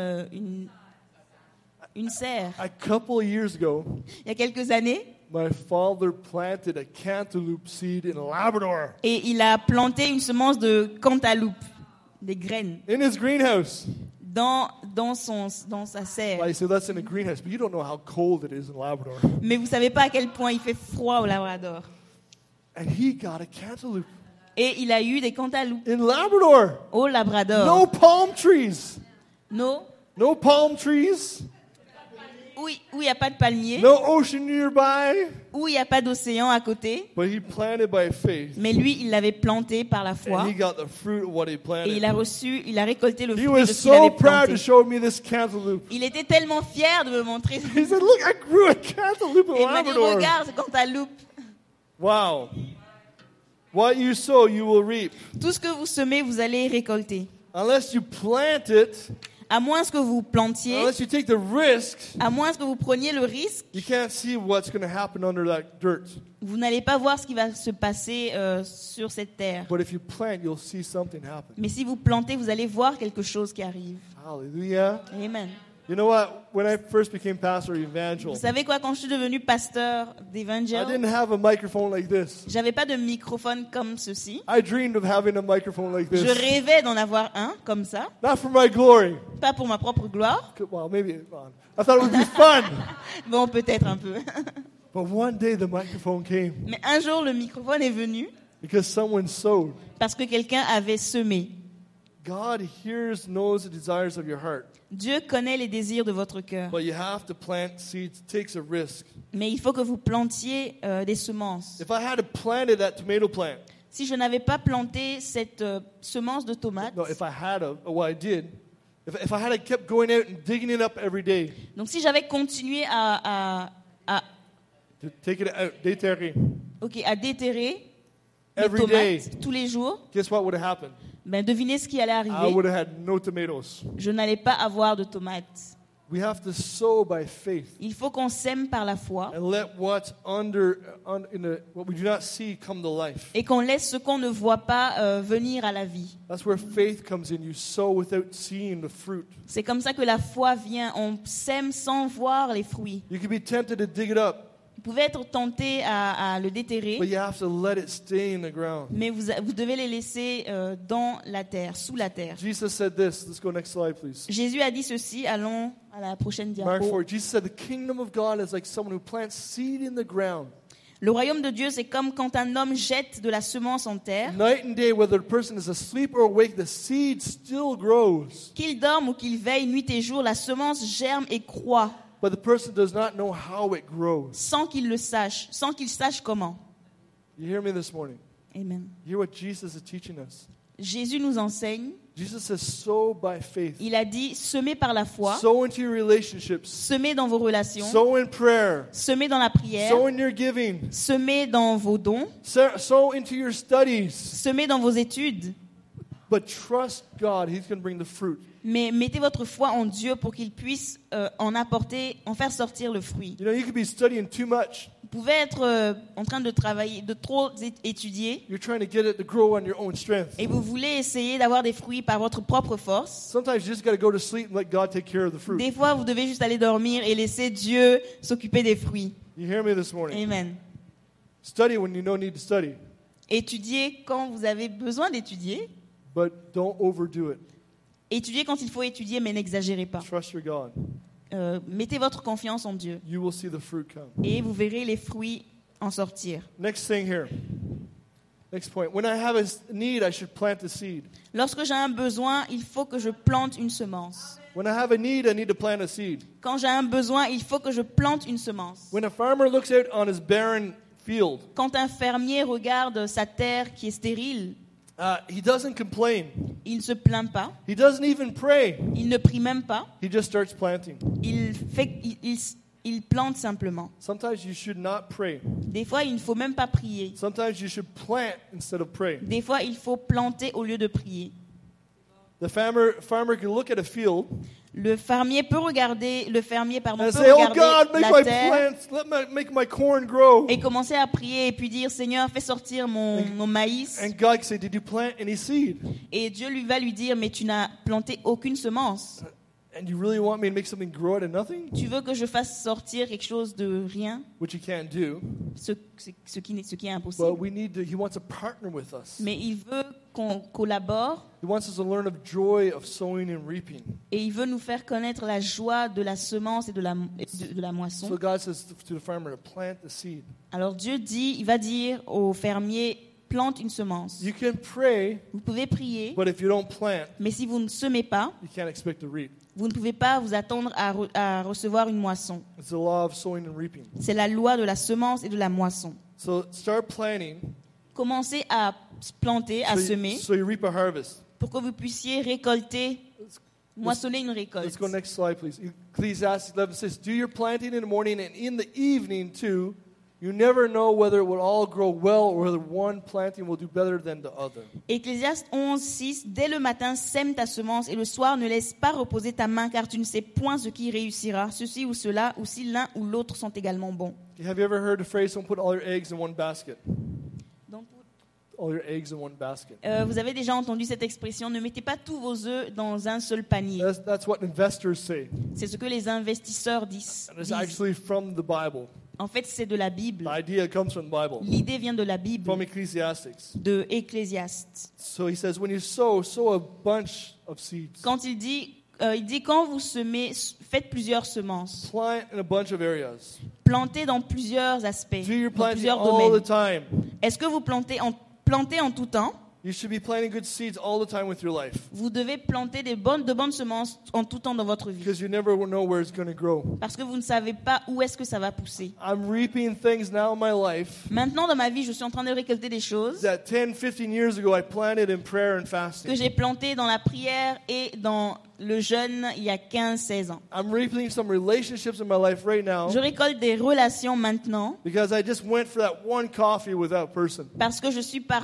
une serre. A couple of years ago, Il y a quelques années, my father planted a cantaloupe seed in Labrador et il a planté une semence de cantaloupe, des graines, in his greenhouse. dans sa serre. Like, so that's in a greenhouse, but you don't know how cold it is in Labrador. Mais vous savez pas à quel point il fait froid au Labrador. And he got a cantaloupe Et il a eu des cantaloupes in Labrador. au Labrador. No palm trees. No, No palm trees. où il n'y a pas de palmier, No ocean nearby. où il n'y a pas d'océan à côté. But he planted by faith. Mais lui, il l'avait planté par la foi. And he got the fruit of what he Et planted. il a récolté le He fruit was de ce qu'il so avait proud planté. to show me this cantaloupe. Il était tellement fier de me montrer. He said, look, I grew a cantaloupe Et in il m'a dit, Labrador. regarde, cantaloupe. Wow. What you sow, you will reap. Tout ce que vous semez, vous allez récolter. Unless you plant it, À moins que vous plantiez, unless you take the risk, à moins que vous preniez le risque, you can't see what's going to happen under that dirt. vous n'allez pas voir ce qui va se passer sur cette terre. But if you plant, you'll see something happen. Mais si vous plantez, vous allez voir quelque chose qui arrive. Hallelujah. Amen. You know what? When I first became pastor of Evangel, Vous savez quoi, quand je suis devenu pasteur I d'Evangel, didn't have a microphone like this. j'avais pas de microphone comme ceci. I dreamed of having a microphone like Je this. rêvais d'en avoir un comme ça, Not for my glory. pas pour ma propre gloire. Well, maybe. I thought it would be fun. Bon, peut-être un peu. But one day the microphone came Mais un jour, le microphone est venu because someone sowed. parce que quelqu'un avait semé. God hears, knows the desires of your heart. Dieu connaît les désirs de votre cœur. But you have to plant seeds. It takes a risk. Mais il faut que vous plantiez des semences. If I had planted that tomato plant, Si je n'avais pas planté cette semence de tomate, no, if I had well, I did. If I had kept going out and digging it up every day, donc si j'avais continué à to take it out, déterrer, déterrer les every tomates day, tous les jours, guess what would have happened? ben devinez ce qui allait I arriver. would have had no tomatoes. Je n'allais pas avoir de tomates. We have to sow by faith Il faut qu'on sème par la foi and let what's what we do not see come to life. et qu'on laisse ce qu'on ne voit pas venir à la vie. That's where faith comes in. You sow without seeing the fruit. C'est comme ça que la foi vient. On sème sans voir les fruits. You can be tempted to dig it up, Vous pouvez être tenté à le but déterrer, you have to let it stay in the ground. mais vous devez les laisser dans la terre, sous la terre. Jesus said this. Let's go next slide, please. Jésus a dit ceci. Allons à la prochaine Mark diapo. 4. Jesus said the kingdom of God is like someone who plants seed in the ground. Le royaume de Dieu, c'est comme quand un homme jette de la semence en terre. Night and day, whether the person is asleep or awake, the seed still grows. Qu'il dorme ou qu'il veille nuit et jour, la semence germe et croît But the person does not know how it grows. sans qu'il le sache, sans qu'il sache comment. You hear me this morning? Amen. You hear what Jesus is teaching us? Jésus nous enseigne. Jesus says, sow by faith. Il a dit, semez par la foi, Sow into your relationships. semez dans vos relations, Sow in prayer. semez dans la prière, Sow in your giving. semez dans vos dons, Sow into your studies. semez dans vos études. But trust God. He's going to bring the fruit. Mais mettez votre foi en Dieu pour qu'il puisse en faire sortir le fruit. You know, you could be studying too much. Vous pouvez être en train de travailler, de trop étudier, You're trying to get it to grow on your own strength. et vous voulez essayer d'avoir des fruits par votre propre force. Sometimes you just got to go to sleep and let God take care of the fruit. Des fois, vous devez juste aller dormir et laisser Dieu s'occuper des fruits. You hear me this morning? Amen. Study when you don't need to study, Étudiez quand vous avez besoin d'étudier. but don't overdo it. Étudiez quand il faut étudier, mais n'exagérez pas. Trust your God. Mettez votre confiance en Dieu You will see the fruit come. et vous verrez les fruits en sortir. Next thing here. Next point. When I have a need, I should plant a seed. Lorsque j'ai un besoin, il faut que je plante une semence. When I have a need, I need to plant a seed. Quand j'ai un besoin, il faut que je plante une semence. When a farmer looks out on his barren field, Quand un fermier regarde sa terre qui est stérile, he doesn't complain. il ne se plaint pas, He doesn't even pray. il ne prie même pas, He just starts planting. il plante simplement. Sometimes you should not pray. Des fois, il ne faut même pas prier. Sometimes you should plant instead of pray. Des fois, il faut planter au lieu de prier. The farmer can look at a field Le fermier peut regarder, and peut say, "Oh regarder God, make la my terre plants, make my corn grow." et commencer à prier et puis dire, Seigneur, fais sortir mon maïs. And God can say, "Did you plant any seed? Et Dieu va lui dire, mais tu n'as planté aucune semence. And you really want me to make something grow out of nothing?" Tu veux que je fasse sortir quelque chose de rien, Which you can't do. ce qui est But impossible. he wants to partner with us. Mais il veut qu'on collabore He wants us to learn of joy of sowing and reaping. et il veut nous faire connaître la joie de la semence et de la moisson. So God says to the farmer to plant the seed. Alors Dieu dit, il va dire au fermier, plante une semence. You can pray, Vous pouvez prier, but if you don't plant, mais si vous ne semez pas, you can't expect to reap. vous ne pouvez pas vous attendre à recevoir une moisson. It's the law of sowing and reaping. C'est la loi de la semence et de la moisson. So start planting Commencez à planter, à semer, so you reap a harvest. pour que vous puissiez récolter, moissonner une récolte. Let's go next slide, please. Ecclesiastes 11 says, "Do your planting in the morning and in the evening too. You never know whether it will all grow well or whether one planting will do better than the other." Ecclésiaste 11, 6. Dès le matin, sème ta semence et le soir, ne laisse pas reposer ta main, car tu ne sais point ce qui réussira, ceci ou cela, ou si l'un ou l'autre sont également bons. Have you ever heard the phrase, "Don't put all your eggs in one basket"? Donc, All your eggs in one basket. vous avez déjà entendu cette expression, ne mettez pas tous vos œufs dans un seul panier. That's what investors say. C'est ce que les investisseurs disent. And it's actually from the Bible. En fait, c'est de la Bible. The idea comes from the Bible, L'idée vient de la from Bible, Ecclesiastics. de Ecclésiaste. So he says, when you sow a bunch of seeds. Quand il dit quand vous semez, faites plusieurs semences. Plant in a bunch of areas. Plantez dans plusieurs aspects, Do your dans planting plusieurs all the domaines. time. Est-ce que vous plantez en tout temps? You should be planting good seeds all the time with your life, Vous devez planter de bonnes semences en tout temps dans votre vie. because you never know where it's going to grow. Parce que vous ne savez pas où est-ce que ça va pousser. I'm reaping things now in my life Maintenant, dans ma vie, je suis en train de récolter des choses that 10, 15 years ago I planted in prayer and que fasting. j'ai plantées dans la prière et dans le jeûne il y a 15-16 ans. I'm reaping some relationships in my life right now Je récolte des relations maintenant because I just went for that one coffee with that person. parce que je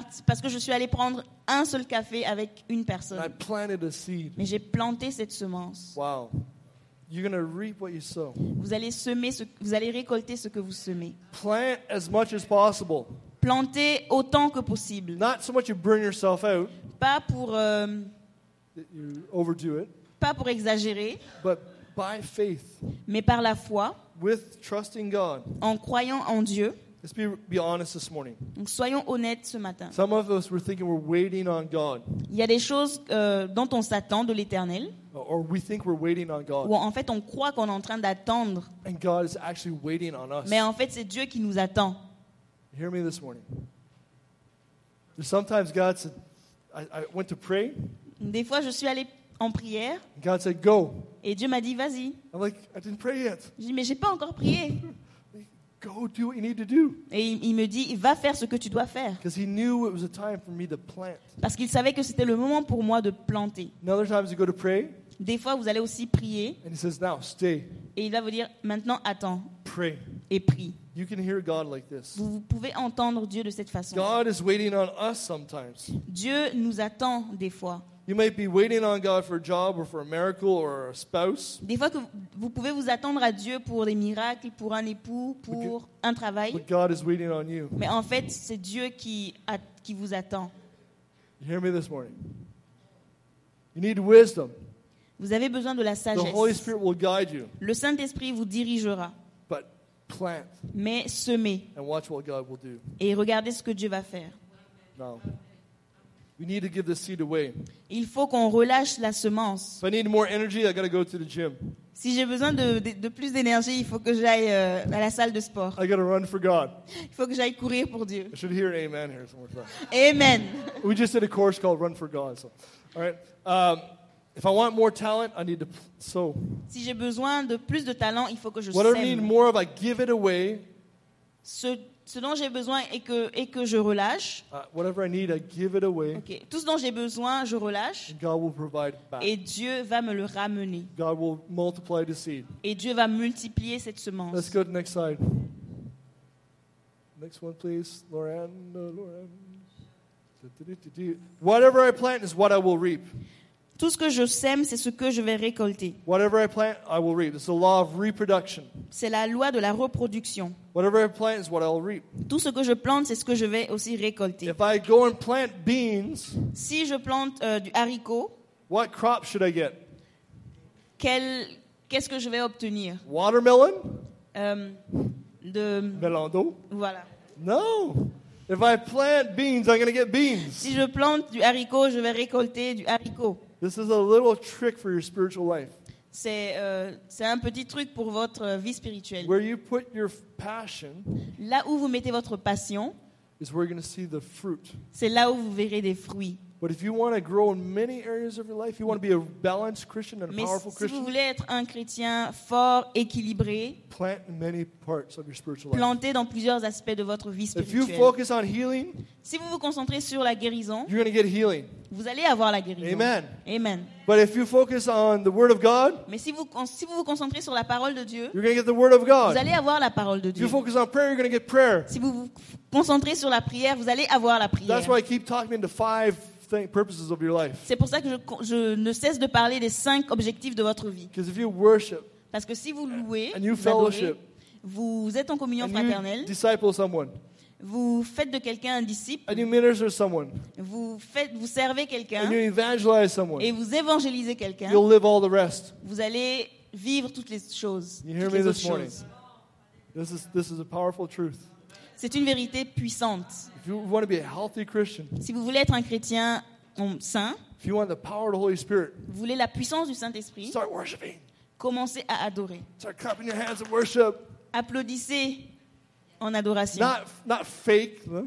suis allé prendre un seul café avec une And I personne. planted a seed. Mais j'ai planté cette semence. Wow. You're going to reap what you sow. Vous allez récolter ce que vous semez. Plant as much as possible. Plantez autant que possible. Not so much you burn yourself out, Pas pour that you overdo it, exagérer, but by faith, mais par la foi, with trusting God. en croyant en Dieu. Let's be honest this morning. Donc soyons honnêtes ce matin. Some of us were thinking we're waiting on God, Il y a des choses dont on s'attend de l'Éternel, or we think we're waiting on God, où en fait on croit qu'on est en train d'attendre, and God is actually waiting on us. mais en fait c'est Dieu qui nous attend. Hear me this morning. There's sometimes God said, I went to pray, Des fois je suis allée en prière and God said, go. et Dieu m'a dit vas-y. I'm like, I didn't pray yet. Je dis mais j'ai pas encore prié. Go do what you need to do. Et il me dit va faire ce que tu dois faire. Because he knew it was a time for me to plant. Parce qu'il savait que c'était le moment pour moi de planter. And other times you go to pray, Des fois vous allez aussi prier and he says, now stay, et il va vous dire maintenant attends. pray. et prie. You can hear God like this. Vous pouvez entendre Dieu de cette façon. God is waiting on us sometimes. Dieu nous attend des fois. You might be waiting on God for a job or for a miracle or a spouse. Des fois que vous pouvez vous attendre à Dieu pour des miracles, pour un époux, pour un travail. But God is waiting on you. Mais en fait, c'est Dieu qui vous attend. You hear me this morning? You need wisdom. Vous avez besoin de la The Holy sagesse. Spirit will guide you. Le Saint-Esprit vous dirigera. But plant Mais semez and watch what God will do. et regardez ce que Dieu va faire. Now, we need to give the seed away. Il faut qu'on relâche la semence. If I need more energy, I got to go to the gym. Si j'ai besoin de plus d'énergie, il faut que j'aille à la salle de sport. I got to run for God. Il faut que j'aille courir pour Dieu. I should hear an amen here somewhere. Amen. We just did a course called Run for God. So, all right. If I want more talent, I need to sow. Si j'ai besoin de plus de talent, il faut que je Whatever I need sème. more of, I give it away. Ce dont j'ai besoin et que je relâche. Whatever I need, I give it away. Okay. Tout ce dont j'ai besoin, je relâche. And God will provide back. Et Dieu va me le ramener. God will multiply the seed. Et Dieu va multiplier cette semence. Let's go to the next slide. Next one, please. Lauren. Whatever I plant is what I will reap. Tout ce que je sème, c'est ce que je vais récolter. Whatever I plant, I will reap. It's the law of reproduction. C'est la loi de la reproduction. Whatever I plant is what I'll reap. Tout ce que je plante, c'est ce que je vais aussi récolter. If I go and plant beans, Si je plante du haricot, what crop should I get? qu'est-ce que je vais obtenir? Watermelon? Melon d'eau? Voilà. No. If I plant beans, I'm going to get beans. Si je plante du haricot, je vais récolter du haricot. This is a little trick for your spiritual life. C'est un petit truc pour votre vie spirituelle. Where you put your passion Là où vous mettez votre passion, is where you're going to see the fruit. c'est là où vous verrez des fruits. But if you want to grow in many areas of your life, you want to be a balanced Christian and a Mais powerful si vous Christian, voulez être un chrétien fort, équilibré, plant in many parts of your spiritual life. plantez dans plusieurs aspects de votre vie If you spirituelle. focus on healing, Si vous vous concentrez sur la guérison, you're going to get healing. vous allez avoir la guérison. Amen. Amen. But if you focus on the Word of God, Mais si vous vous concentrez sur la parole de Dieu, you're going to get the Word of vous God. allez avoir la parole de If you Dieu. focus on prayer, you're going to get prayer. Si vous vous concentrez sur la prière, vous allez avoir la prière. That's why I keep talking into 5 purposes of your life. C'est pour ça que je ne cesse de parler des 5 objectifs de votre vie. Because if you worship Parce que si vous louez, and you vous adorez, fellowship vous êtes en communion and you fraternelle, disciple someone vous faites de quelqu'un un disciple, and you minister to someone vous servez quelqu'un and you evangelize someone, et vous évangélisez quelqu'un, you'll live all the rest. vous allez vivre toutes les choses. You hear toutes me les this autres morning? choses. This is a powerful truth. C'est une vérité puissante. If you want to be a healthy Christian, Si vous voulez être un chrétien saint, if you want the power of the Holy Spirit, vous voulez la puissance du Saint-Esprit, start worshiping. commencez à adorer. Start clapping your hands and worship. Applaudissez en adoration. Not fake. Huh?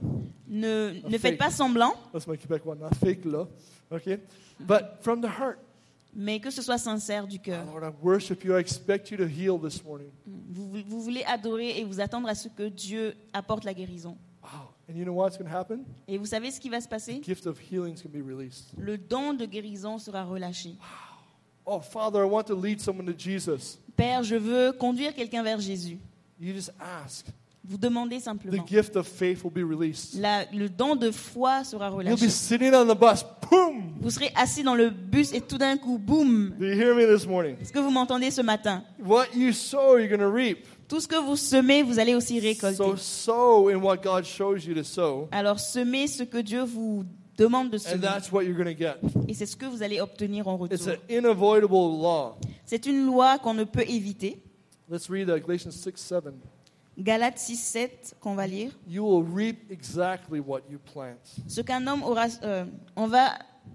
Ne fake. faites pas semblant, That's my Quebec one. Not fake, là. Okay? But from the heart. mais que ce soit sincère du cœur. Lord, I worship you. I expect you to heal this morning. Vous voulez adorer et vous attendre à ce que Dieu apporte la guérison. Wow. And you know what's going to happen? Et vous savez ce qui va se passer? The gift of healing is going to be released. Le don de guérison sera relâché. Oh, Father, I want to lead someone to Jesus. Père, je veux conduire quelqu'un vers Jésus. You just ask. Vous demandez The simplement. gift of faith will be released. Le don de foi sera You'll be relâché. sitting on the bus. Boom! Vous serez assis dans le bus et tout d'un coup, boum! Do you hear me this morning? Est-ce que vous m'entendez ce matin? What you sow, you're going to reap. Tout ce que vous semez, vous allez aussi récolter. So sow in what God shows you to sow. Alors semez ce que Dieu vous demande de And semer. that's what you're going to get. Et c'est ce que vous allez obtenir en It's retour. an unavoidable law. C'est une loi qu'on ne peut éviter. Let's read Galatians 6:7. Galates 6:7 qu'on va lire. You will reap exactly what you plant. Ce qu'un homme aura, on va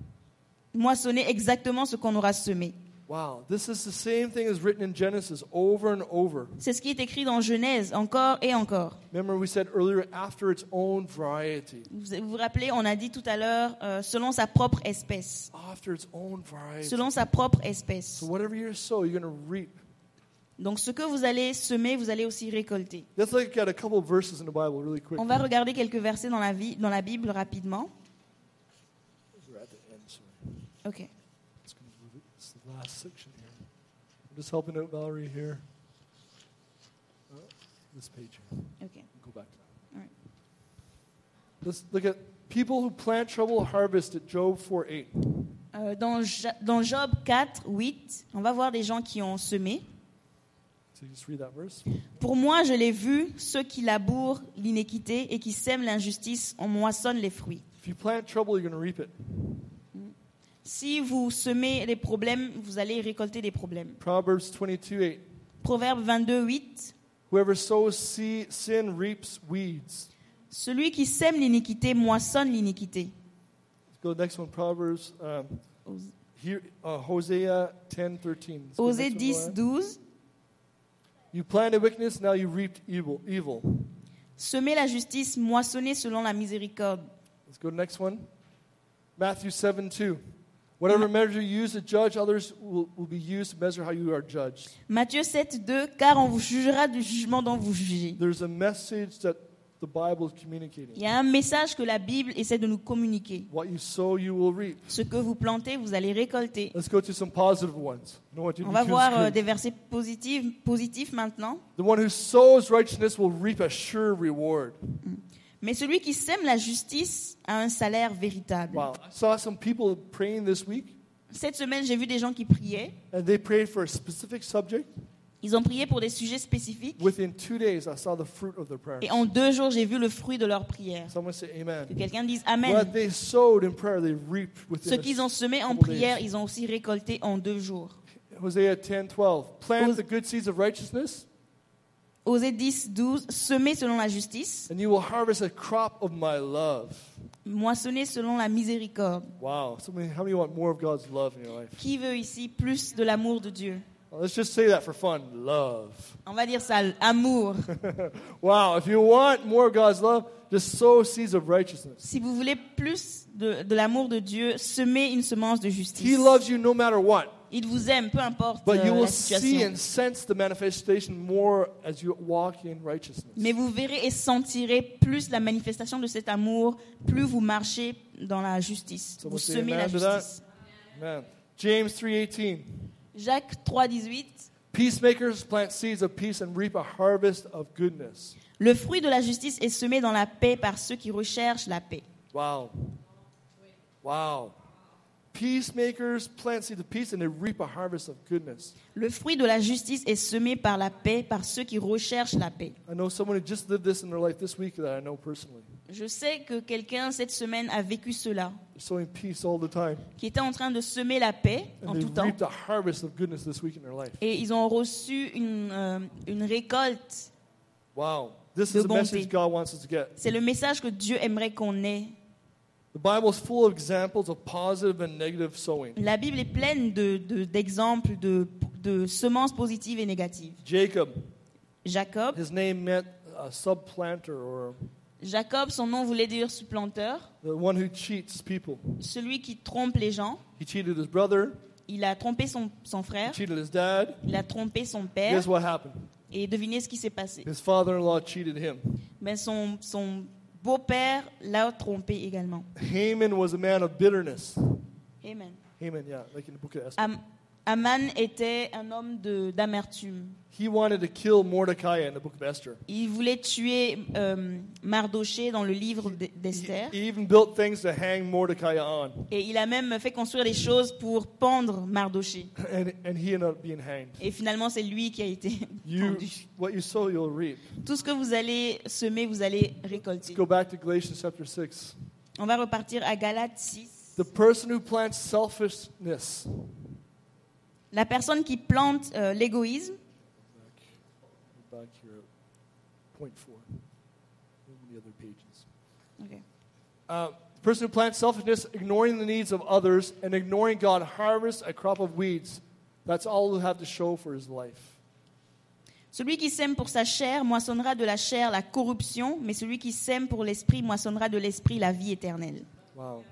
moissonner exactement ce qu'on aura semé. Wow, this is the same thing as written in Genesis over and over. C'est ce qui est écrit dans Genèse encore et encore. Remember we said earlier, after its own variety. Vous vous rappelez, on a dit tout à l'heure, selon sa propre espèce. After its own variety. Selon sa propre espèce. So whatever you sow, you're going to reap. Donc ce que vous allez semer, vous allez aussi récolter. Let's look at a couple of verses in the Bible really quick. On va regarder quelques versets dans la Bible rapidement. We're at the end, sorry. Ok. It's going to move it. It's the last section here. I'm just helping out Valerie here. This page. Ok. Go back to that. All right. Let's look at people who plant trouble harvest at Job 4:8. Dans Job 4, 8, on va voir des gens qui ont semé. So you just read that verse. Pour moi, je l'ai vu, ceux qui labourent l'iniquité et qui sèment l'injustice, on moissonne les fruits. If you plant trouble, you're going to reap it. Si vous semez des problèmes, vous allez récolter des problèmes. Proverbs 22:8. Proverbe 22, 8. Whoever sows sin reaps weeds. Celui qui sème l'iniquité moissonne l'iniquité. Let's go to the next one. Proverbs. Hosea 10:13. Osée 10, 12. You planted wickedness, now you reaped evil. Semez la justice, moissonnez selon la miséricorde. Let's go to the next one. Matthew 7:2. Whatever measure you use to judge others will be used to measure how you are judged. Matthieu 7, 2. Car on vous jugera du jugement dont vous jugez. There's a message that the Bible is communicating. Il y a un message que la Bible essaie de nous communiquer. What you sow, you will reap. Ce que vous plantez, vous allez récolter. Let's go to some positive ones. No, what you On va choose voir good. des versets positifs maintenant. The one who sows righteousness will reap a sure reward. Mais celui qui sème la justice a un salaire véritable. Wow. I saw some people praying this week, Cette semaine, j'ai vu des gens qui priaient. and they prayed for a specific subject. Ils ont prié pour des sujets spécifiques. Within 2 days, I saw the fruit of their prayers. Et en 2 jours, j'ai vu le fruit de leurs prières. Someone say Que amen. quelqu'un dise What Amen. they sowed in prayer, they reaped Ce within qu'ils ont semé en couple prière, days. ils ont aussi récolté en 2 jours. Hosea 10:12. Plant the good seeds of righteousness, Osée 10, 12. Semez selon la justice. and you will harvest a crop of my love. Moissonnez selon la miséricorde. Wow. How many want more of God's love in your life? Qui veut ici plus de l'amour de Dieu? Well, let's just say that for fun. Love. On va dire ça, amour. Wow. If you want more of God's love, just sow seeds of righteousness. Si vous voulez plus de l'amour de Dieu, semez une semence de justice. He loves you no matter what. Il vous aime, peu importe But you la will see situation. and sense the manifestation more as you walk in righteousness. Mais vous verrez et sentirez plus la manifestation de cet amour, plus vous marchez dans la justice. So Vous we'll say semez la amen to that. justice. Amen. James 3:18. Jacques 3, 18. Peacemakers plant seeds of peace and reap a harvest of goodness. Le fruit de la justice est semé dans la paix par ceux qui recherchent la paix. Wow. Wow. Peacemakers plant seeds of peace and they reap a harvest of goodness. Le fruit de la justice est semé par la paix par ceux qui recherchent la paix. I know someone who just lived this in their life this week that I know personally. Je sais que quelqu'un cette semaine a vécu cela, They're sowing peace all the time. qui était en train de semer la paix en And they tout temps. reaped a harvest of goodness this week in their life. Et ils ont reçu une récolte. Wow. This De is the bonté. message God wants us to get. C'est le message que Dieu aimerait qu'on ait. The Bible is full of examples of positive and negative sowing. La Bible est pleine d'exemples de semences positives et négatives. Jacob, Jacob, his name meant a subplanter or son nom voulait dire supplanteur, the one who cheats people. celui qui trompe les gens. He cheated his brother, Il a trompé son he frère, cheated his dad. il a trompé son père. Guess what happened? Et devinez ce qui s'est passé. His father-in-law cheated him. Ben son beau-père l'a trompé également. Haman was a man of bitterness. Amen. Haman, yeah, like in the book of Esther. Aman était un homme d'amertume. He wanted to kill Mordecai in the book of Esther. Il voulait tuer Mardoché dans le livre d'Esther. He even built things to hang Mordecai on. Et il a même fait construire des choses pour pendre Mardoché. And he ended up being hanged. Et finalement, c'est lui qui a été pendu. What you sow, you'll reap. Tout ce que vous allez semer, vous allez Let's récolter. go back to Galatians chapter 6. On va repartir à Galates 6. The person who plants selfishness. La personne qui plante l'égoïsme, Back here at point 4. Many other pages. okay. The person who plants selfishness, ignoring the needs of others, and ignoring God, harvests a crop of weeds. That's all he'll have to show for his life. Celui qui sème pour sa chair moissonnera de la chair la corruption, mais celui qui sème pour l'esprit moissonnera de l'esprit la vie éternelle. Wow.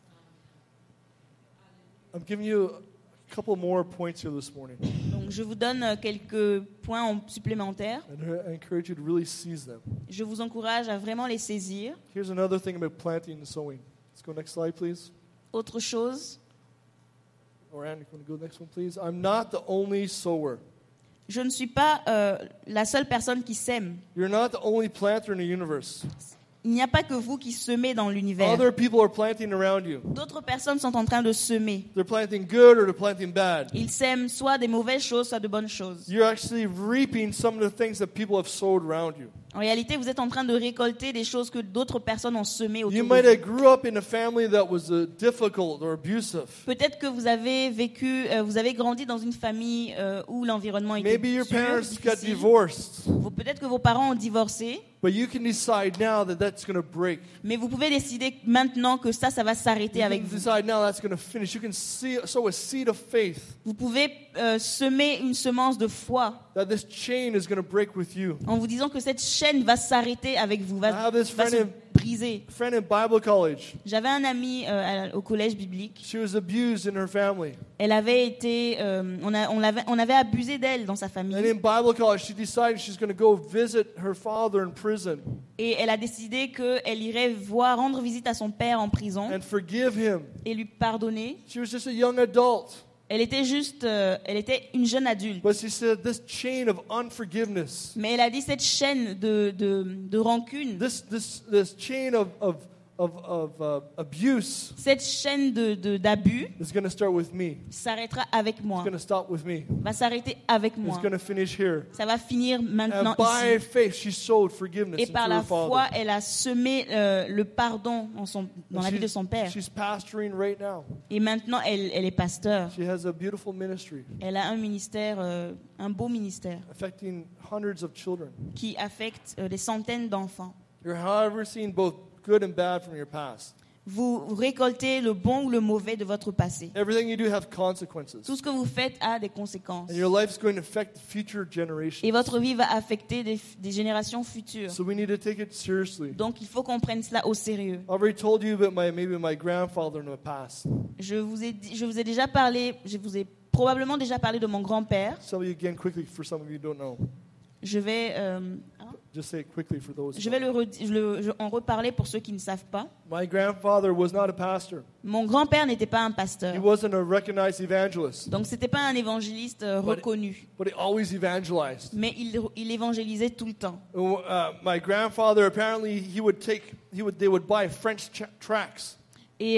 I'm giving you a couple more points here this morning. Donc je vous donne quelques points supplémentaires. And I encourage you to really seize them. Je vous encourage à vraiment les saisir. Here's another thing about planting and sowing. Let's go next slide, please. Autre chose, Or Andy, can we go next one, please? I'm not the only sower. Je ne suis pas la seule personne qui sème. You're not the only planter in the universe. Il n'y a pas que vous qui semez dans l'univers. Other people are planting around you. D'autres personnes sont en train de semer. They're planting good or they're planting bad. Ils sèment soit des mauvaises choses, soit de bonnes choses. You're actually reaping some of the things that people have sowed around you. En réalité, vous êtes en train de récolter des choses que d'autres personnes ont semées You autour might de have vous. grew up in a family that was difficult or abusive. Peut-être que vous avez vécu, vous avez grandi dans une famille où l'environnement était Maybe your dur, parents got difficile. divorced. Peut-être que vos parents ont divorcé, But you can decide now that that's going to break. mais vous pouvez décider maintenant que ça va s'arrêter You avec can vous. decide now that's going to finish. You can sow a seed of faith Vous pouvez semer une semence de foi that this chain is going to break with you. en vous disant que cette chaîne va s'arrêter avec vous, I va have this se friend briser. in Bible college. J'avais un ami au collège biblique. She was abused in her family. Elle avait été, on avait abusé d'elle dans sa And famille. in Bible college, she decided she's going to go visit her father in prison Et elle a décidé qu'elle irait rendre visite à son père en prison and forgive him. et lui pardonner. She was just a young adult. Elle était une jeune adulte. But she said this chain of unforgiveness, Mais elle a dit cette chaîne de rancune, this chain of abuse cette chaîne d'abus is going to start with me. s'arrêtera avec It's moi, going to stop with me. va s'arrêter avec It's moi. going to finish here. Ça va finir maintenant And by ici. faith, she sowed forgiveness Et into par la her father. foi, elle a semé le pardon dans la vie de son père. She's pastoring right now. Et maintenant, elle est pasteur. She has a beautiful ministry Elle a un ministère, un beau ministère, affecting hundreds of children. qui affecte des centaines d'enfants. You're however seeing both good and bad from your past. Vous récoltez le bon ou le mauvais de votre passé. Everything you do have consequences. Tout ce que vous faites a des conséquences. And your life is going to affect future generations. Et votre vie va affecter des générations futures. So we need to take it seriously. Donc il faut qu'on prenne cela au sérieux. I've already told you about maybe my grandfather in the past. Je vous ai déjà parlé, je vous ai probablement déjà parlé de mon grand-père. Some of you again quickly for some of you who don't know. Je vais Just say it quickly for those. Je vais en reparler pour ceux qui ne savent pas. My grandfather was not a pastor. Mon grand-père n'était pas un He pasteur. wasn't a recognized evangelist, Donc c'était pas un évangéliste reconnu. but he always evangelized. Mais il évangélisait tout le temps. My grandfather apparently they would buy French tracts, Et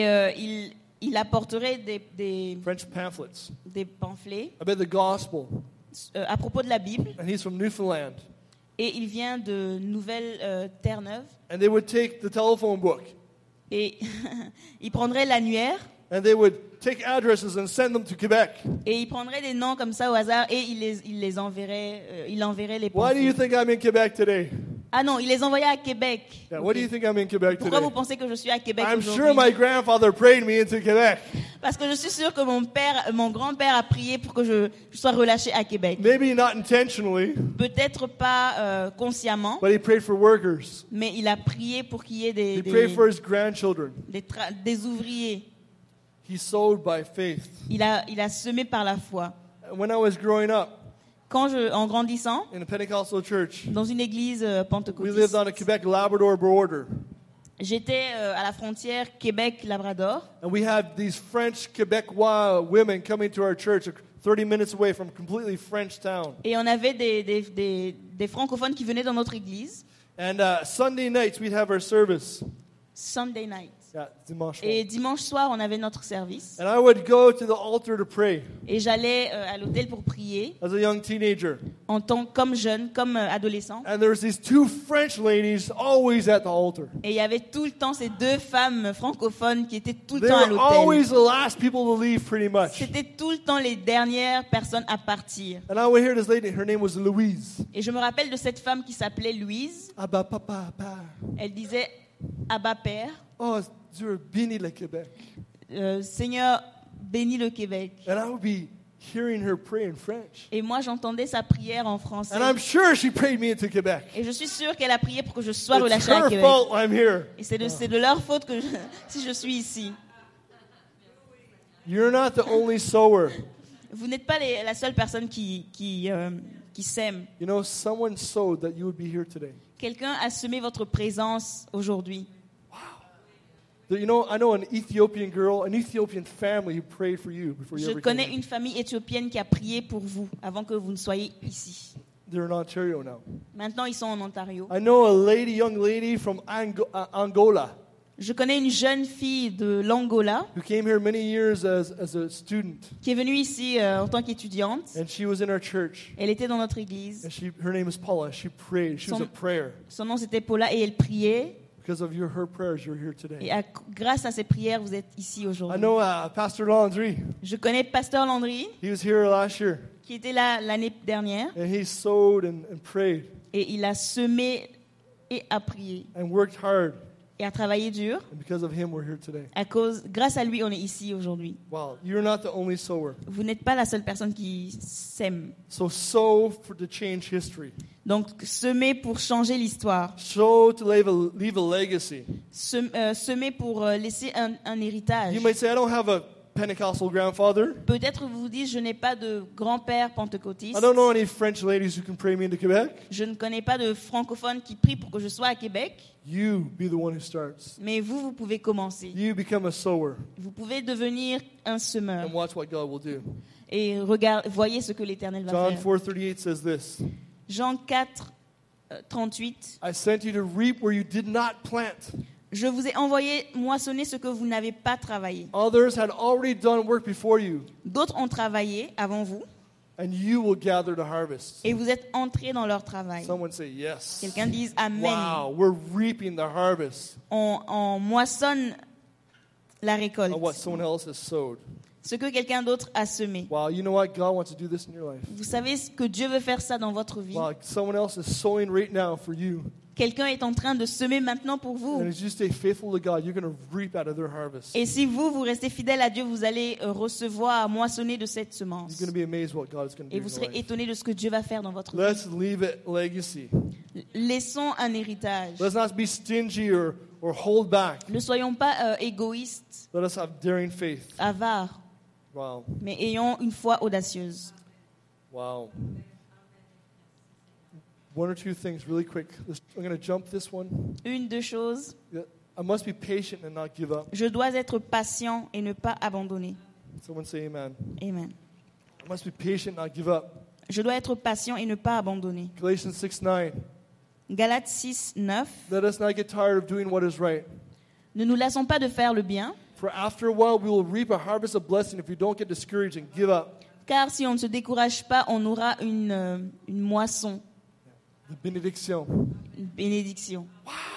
il apporterait French pamphlets des pamphlets about the gospel. à propos de la Bible. And he's from Newfoundland. Et il vient de Nouvelle-Terre-Neuve. And they would take the telephone book Et il prendrait l'annuaire. and they would take addresses and send them to Quebec. Et il prendrait des noms comme ça au hasard et il les enverrait, il enverrait les Why do you pamphlets. think I'm in Quebec today? Ah non, il les envoyait à Québec. Yeah, why do you think I'm in Quebec Pourquoi today? vous pensez que je suis à Québec I'm aujourd'hui? sure my grandfather prayed me into Quebec. Parce que je suis sûre que mon grand-père a prié pour que je sois relâché à Québec. Maybe not intentionally, Peut-être pas consciemment, but he prayed for workers. mais il a prié pour qu'il y ait He prayed for his grandchildren. des ouvriers. He sowed by faith. Il a semé par la foi. When I was growing up En grandissant, in a Pentecostal church, dans une église we lived pentecôtiste, on a Quebec-Labrador border. j'étais à la frontière Québec-Labrador. And we had these French Quebecois women coming to our church 30 minutes away from a completely French town. Et on avait des francophones qui venaient dans notre église, And Sunday nights we'd have our service. Sunday night. Yeah, dimanche soir. Et dimanche soir, on avait notre service. And I would go to the altar to pray Et j'allais à l'hôtel pour prier, as a young teenager. comme jeune, comme adolescent. And there was these two French ladies always at the altar. Et il y avait tout le temps ces deux femmes francophones qui étaient tout le They temps à were l'hôtel. always the last people to leave pretty much. C'était tout le temps les dernières personnes à partir. And I would hear this lady, her name was Louise. Et je me rappelle de cette femme qui s'appelait Louise. Abba papa pa. Elle disait « Abba Père, Oh, Dieu bénis le Québec. Seigneur, bénis le Québec. » And I would be hearing her pray in French. Et moi, j'entendais sa prière en français. And I'm sure she prayed me into Quebec. Et je suis sûre qu'elle a prié pour que je sois It's relâchée à her Québec. fault I'm here. Et c'est de leur faute que si je suis ici. You're not the only sower. Vous n'êtes pas la seule personne qui sème. You know, someone sowed that you would be here today. Quelqu'un a semé votre présence aujourd'hui. You know, I know an Ethiopian girl, an Ethiopian family who prayed for you before you Je ever connais came. une famille éthiopienne qui a prié pour vous avant que vous ne soyez ici. They're in Ontario now. Maintenant, ils sont en Ontario. I know a young lady from Angola Je connais une jeune fille de l'Angola who came here many years as a student, qui est venue ici en tant qu'étudiante. and she was in our church. Elle était dans notre église. And her name is Paula. She prayed. She was a prayer. Son nom c'était Paula et elle priait. Because of her prayers, you're here today. Et grâce à ses prières, vous êtes ici I aujourd'hui. know Pastor Landry. Je connais Pasteur Landry He was here last year, qui était là l'année dernière and he sowed and prayed et il a semé et a prié and worked hard. et a travaillé dur. And because of him, we're here today. Grâce à lui, on est ici aujourd'hui. Wow, you're not the only sower. Vous n'êtes pas la seule personne qui sème. So sow to change history. Donc, semer pour changer l'histoire. Sow to leave a legacy. Semer pour laisser un héritage. You might say, I don't have a Pentecostal grandfather. Peut-être vous vous dites, je n'ai pas de grand-père pentecôtiste. I don't know any French ladies who can pray me into Quebec. Je ne connais pas de francophones qui prient pour que je sois à Québec. You be the one who starts. Mais vous pouvez commencer. You become a sower Vous pouvez devenir un semeur. and watch what God will do. Et voyez ce que l'Éternel va John faire. 4:38 says this. Jean 4, 38. I sent you to reap where you did not plant. Je vous ai envoyé moissonner ce que vous n'avez pas travaillé. Others had already done work before you, D'autres ont travaillé avant vous and you will gather the harvest. et vous êtes entrés dans leur travail. Someone say yes. Quelqu'un dise Amen. Wow, we're reaping the harvest On moissonne la récolte. of what someone else has sowed. Ce que quelqu'un d'autre a semé. Wow, you know what? God wants to do this in your life. Vous savez ce que Dieu veut faire ça dans votre vie. Wow, someone else is sowing right now for you. Quelqu'un est en train de semer maintenant pour vous. And as you stay faithful to God, you're going to reap out of their harvest. Et si vous restez fidèle à Dieu, vous allez recevoir, moissonner de cette You're semence. going to be amazed what God is going to Et do vous in your serez life. étonné de ce que Dieu va faire dans votre vie. Let's leave it legacy. Laissons un héritage. Let's not be stingy or hold back. Ne soyons pas égoïstes, Let us have daring faith. avares, Wow. mais ayons une foi audacieuse. Wow. One or two things really quick. I'm going to jump this one. Deux choses. I must be patient and not give up. Je dois être patient et ne pas abandonner. Someone say amen. Amen. I must be patient, not give up. Je dois être patient et ne pas abandonner. Galatians 6:9. Galates 6, 9. Let us not get tired of doing what is right. Ne nous lassons pas de faire le bien, For after a while we will reap a harvest of blessing if we don't get discouraged and give up. car si on ne se décourage pas, on aura une moisson, The benediction. une bénédiction.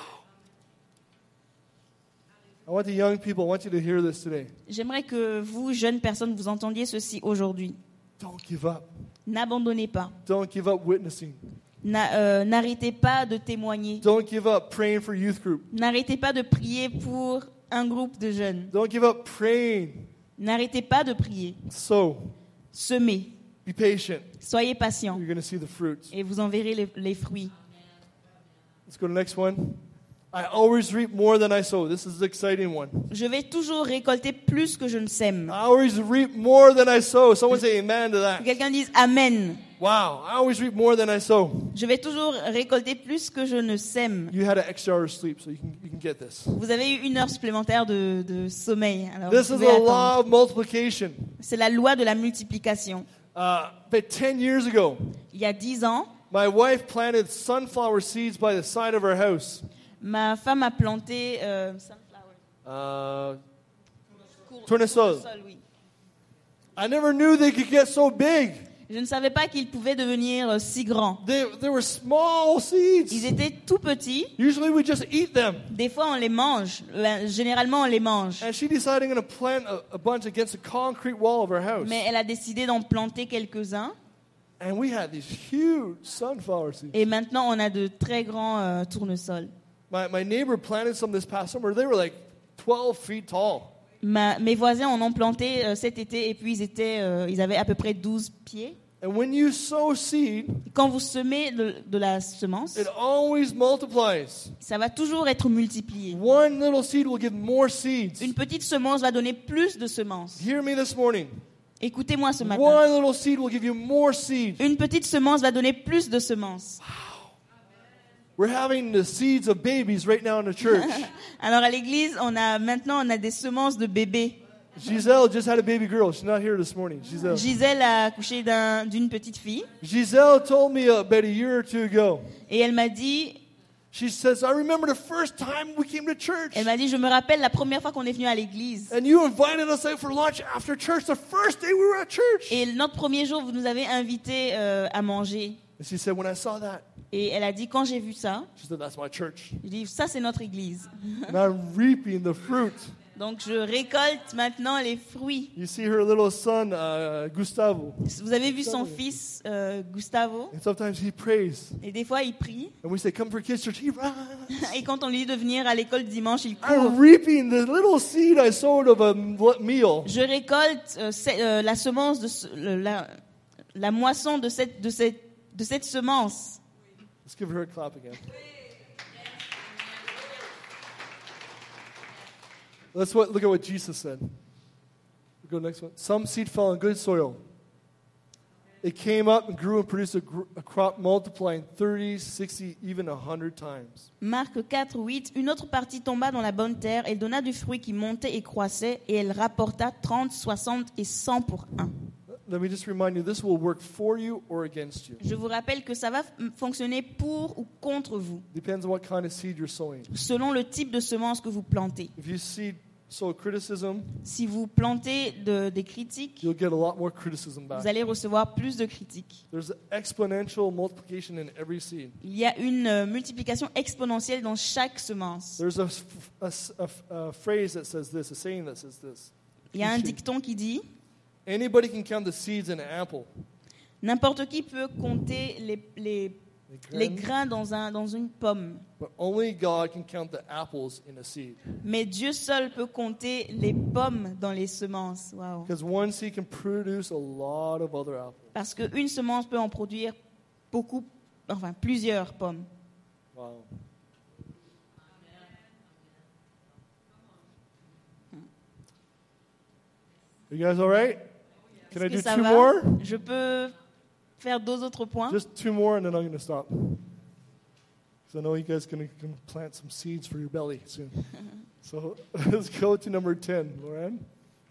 I want the young people, I want you to hear this today. J'aimerais que vous, jeunes personnes, vous entendiez ceci aujourd'hui. Don't give up. N'abandonnez pas. Don't give up witnessing. N'arrêtez pas de témoigner. Don't give up praying for youth group. N'arrêtez pas de prier pour un groupe de jeunes. Don't give up praying. N'arrêtez pas de prier. Sow. Semez. Be patient. Soyez patients You're going to see the fruits. et vous en verrez les fruits. Let's go to the next one. I always reap more than I sow. This is the exciting one. Je vais toujours récolter plus que je ne sème. I always reap more than I sow. Someone say amen to Que that. quelqu'un dise Amen. Wow. I always reap more than I sow. Je vais toujours récolter plus que je ne sème. You had an extra hour of sleep, so you can get this. Vous avez eu 1 heure supplémentaire de sommeil. Alors This vous is pouvez the law attendre. of multiplication. C'est la loi de la multiplication. But 10 years ago, Il y a 10 ans, my wife planted sunflower seeds by the side of our house. ma femme a planté Tournesol. oui. I never knew they could get so big. Je ne savais pas qu'ils pouvaient devenir si grands. They were small seeds. Ils étaient tout petits. Usually we just eat them. Des fois, on les mange. Généralement, on les mange. And she decided to plant a bunch against the concrete wall of our house. Mais elle a décidé d'en planter quelques-uns. And we had these huge sunflower seeds. Et maintenant, on a de très grands tournesols. My neighbor planted some this past summer. They were like 12 feet tall. Mes voisins en ont planté cet été et puis ils avaient à peu près 12 pieds. And when you sow seed, Quand vous semez de la semence, it always multiplies. ça va toujours être multiplié. One little seed will give more seeds. Une petite semence va donner plus de semences. Hear me this morning. Écoutez-moi ce matin. One little seed will give you more seeds. Une petite semence va donner plus de semences. We're having the seeds of babies right now in the church. Alors à l'église, on a des semences de bébés. Giselle just had a baby girl. She's not here this morning. Giselle. Gisèle a accouché d'une petite fille Giselle told me about a year or two ago. et elle m'a dit, She says, I remember the first time we came to church. je me rappelle la première fois qu'on est venu à l'église. And you invited us out for lunch after church the first day we were at church. Et notre premier jour, vous nous avez invités à manger. And she said, when I saw that, Et elle a dit, quand j'ai vu ça, she said, that's my church. j'ai dit, ça c'est notre église. And I'm reaping the fruit. Donc je récolte maintenant les fruits. You see her little son, Gustavo. Vous avez vu son fils, Gustavo, And sometimes he prays. et des fois il prie. And we say, come for kids church. He runs. Et quand on lui dit de venir à l'école dimanche, il court. I'm reaping the little seed I sowed of a meal. Je récolte la semence la moisson de cette semence. Let's give her a clap again. Look at what Jesus said. We'll go next one. Some seed fell on good soil. It came up and grew and produced a crop multiplying 30, 60, even 100 times. Marc 4:8. Une autre partie tomba dans la bonne terre. Elle donna du fruit qui montait et croissait, et elle rapporta 30, 60 et 100 pour un. Let me just remind you, this will work for you or against you. Je vous rappelle que ça va fonctionner pour ou contre vous, Depends on what kind of seed you're sowing. selon le type de semence que vous plantez. If you sow criticism, Si vous plantez des critiques, you'll get a lot more criticism back. vous allez recevoir plus de critiques. There's exponential multiplication in every seed. Il y a une multiplication exponentielle dans chaque semence. There's a phrase that says this, a saying that says this. Il y a un dicton qui dit, Anybody can count the seeds in an apple. n'importe qui peut compter les grains dans une pomme, But only God can count the apples in a seed. mais Dieu seul peut compter les pommes dans les semences. Wow. Because one seed can produce a lot of other apples. Parce qu'une semence peut en produire plusieurs pommes. Wow. You guys all right? Can I Est-ce do que ça two va? more? Je peux faire 2 autres points. Just 2 more and then I'm going to stop. Because I know you guys are going to plant some seeds for your belly soon. So let's go to number 10, Lauren.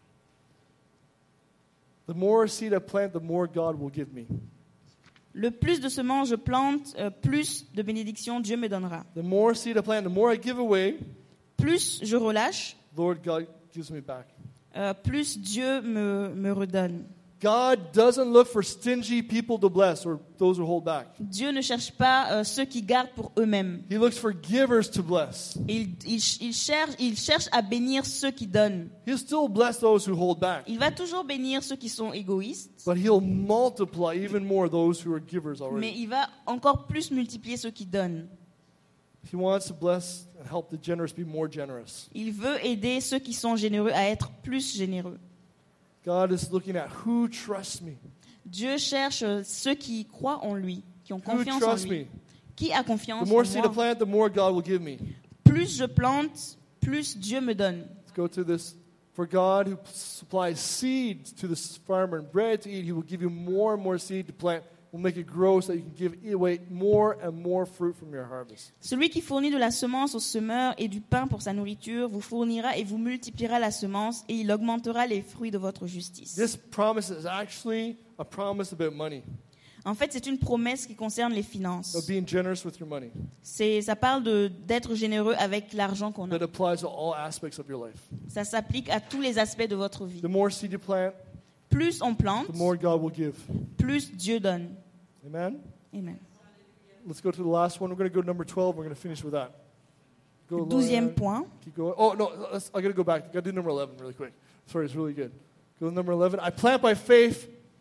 The more seed I plant, the more God will give me. Le plus de semences je plante, plus de bénédictions Dieu me donnera. The more seed I plant, the more I give away, Plus je relâche, Lord God gives me back. plus Dieu me redonne. God doesn't look for stingy people to bless or those who hold back. Dieu ne cherche pas ceux qui gardent pour eux-mêmes. He looks for givers to bless. Il cherche à bénir ceux qui donnent. He'll still bless those who hold back. Il va toujours bénir ceux qui sont égoïstes, But he'll multiply even more those who are givers mais already. il va encore plus multiplier ceux qui donnent. He wants to bless and help the generous be more generous. Il veut aider ceux qui sont généreux à être plus généreux. God is looking at who trusts me. Dieu cherche ceux qui croient en lui, qui ont Who confiance en trusts lui. me? Qui a The confiance more en seed I moi? plant, the more God will give me. Plus je plante, plus Dieu me donne. Let's go to this. For God who supplies seed to the farmer and bread to eat, he will give you more and more seed to plant. Will make it grow so that you can give away more and more fruit from your harvest. Celui qui fournit de la semence au semeur et du pain pour sa nourriture vous fournira et vous multipliera la semence et il augmentera les fruits de votre justice. This promise is actually a promise about money, En fait, c'est une promesse qui concerne les of finances. being generous with your money. Ça parle d'être généreux avec l'argent qu'on That a. applies to all aspects of your life. Ça s'applique à tous les aspects de votre vie. The more seed you plant, Plus on plante, the more God will give. plus Dieu donne. Amen? Amen. Let's go to the last one. We're going to go to number 12. We're going to finish with that. Go, Le 12e Lauren. point. Keep going. Oh, no, I got to go back. I got to do number 11 really quick. Sorry, it's really good. Go to number 11. I plant by faith.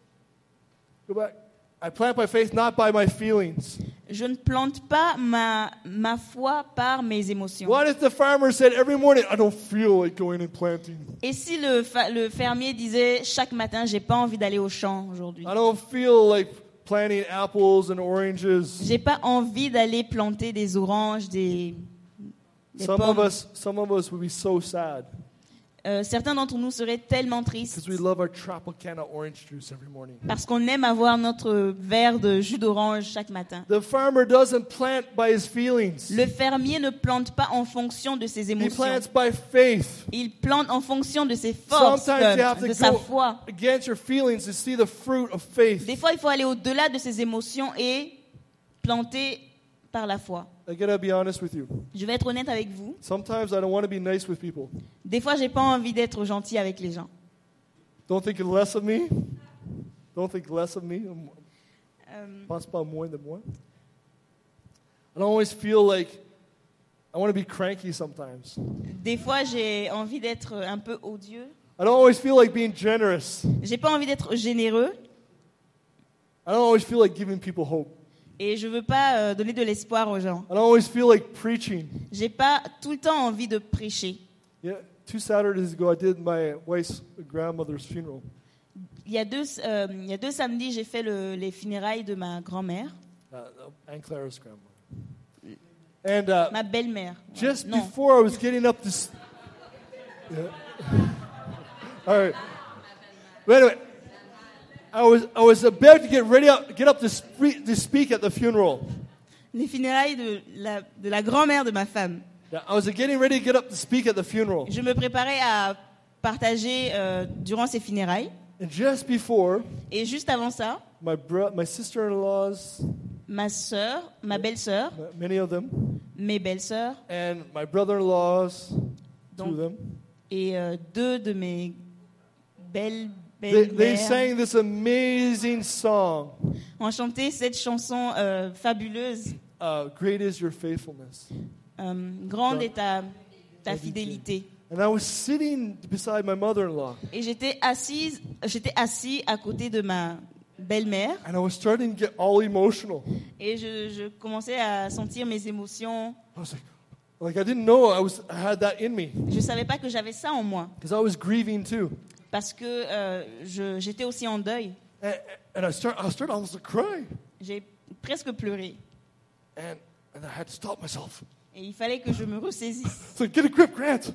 Go back. I plant by faith, not by my feelings. Je ne plante pas ma foi par mes émotions. What if the farmer said every morning, I don't feel like going and planting. Et si le fermier disait chaque matin, j'ai pas envie d'aller au champ aujourd'hui. I don't feel like planting apples and oranges. J'ai pas envie d'aller planter des oranges, des Some pommes. of us would be so sad. certains d'entre nous seraient tellement because tristes we love our Tropicana orange juice every morning. parce qu'on aime avoir notre verre de jus d'orange chaque matin. The farmer doesn't plant by his feelings. Le fermier ne plante pas en fonction de ses He émotions. plants by faith. Il plante en fonction de ses forces, Sometimes you have de to sa go foi. against your feelings to see the fruit of faith. Des fois, il faut aller au-delà de ses émotions et planter par la foi. I gotta be honest with you. Je vais être honnête avec vous. Sometimes I don't want to be nice with people. Des fois, j'ai pas envie d'être gentil avec les gens. Don't think less of me. Don't think less of me. Pense pas moins de moi. I don't always feel like I want to be cranky sometimes. Des fois, j'ai envie d'être un peu odieux. I don't always feel like being generous. J'ai pas envie d'être généreux I don't always feel like giving people hope. et je veux pas donner de l'espoir aux gens. I don't always feel like preaching. J'ai pas tout le temps envie de prêcher. Yeah, 2 Saturdays ago, I did my wife's grandmother's funeral. Il y a deux samedis, j'ai fait les funérailles de ma grand-mère, Aunt Clara's grandmother. And ma belle-mère. just Non. before I was getting up to... Yeah. All right. But anyway, I was about to get up to speak at the funeral. Les funérailles de la grand-mère de ma femme. Yeah, I was getting ready to get up to speak at the funeral. Je me préparais à partager durant ces funérailles. And just before, Et juste avant ça, my sister-in-laws, ma sœur, ma belle-sœur, many of them, mes belles-sœurs and my brother-in-laws, 2 Donc, of them, et deux de mes they belles-mères sang this amazing song, ont chanté cette chanson fabuleuse. Great is your faithfulness. Grande est ta fidélité. And I was sitting beside my mother-in-law, Et j'étais assis à côté de ma belle-mère and I was starting to get all emotional. et je commençais à sentir mes émotions. I was like I didn't know I had that in me, Je savais pas que j'avais ça en moi because I was grieving too. parce que j'étais aussi en deuil. And I started almost to cry, J'ai presque pleuré and I had to stop myself. et il fallait que je me ressaisisse, So get a grip, Grant.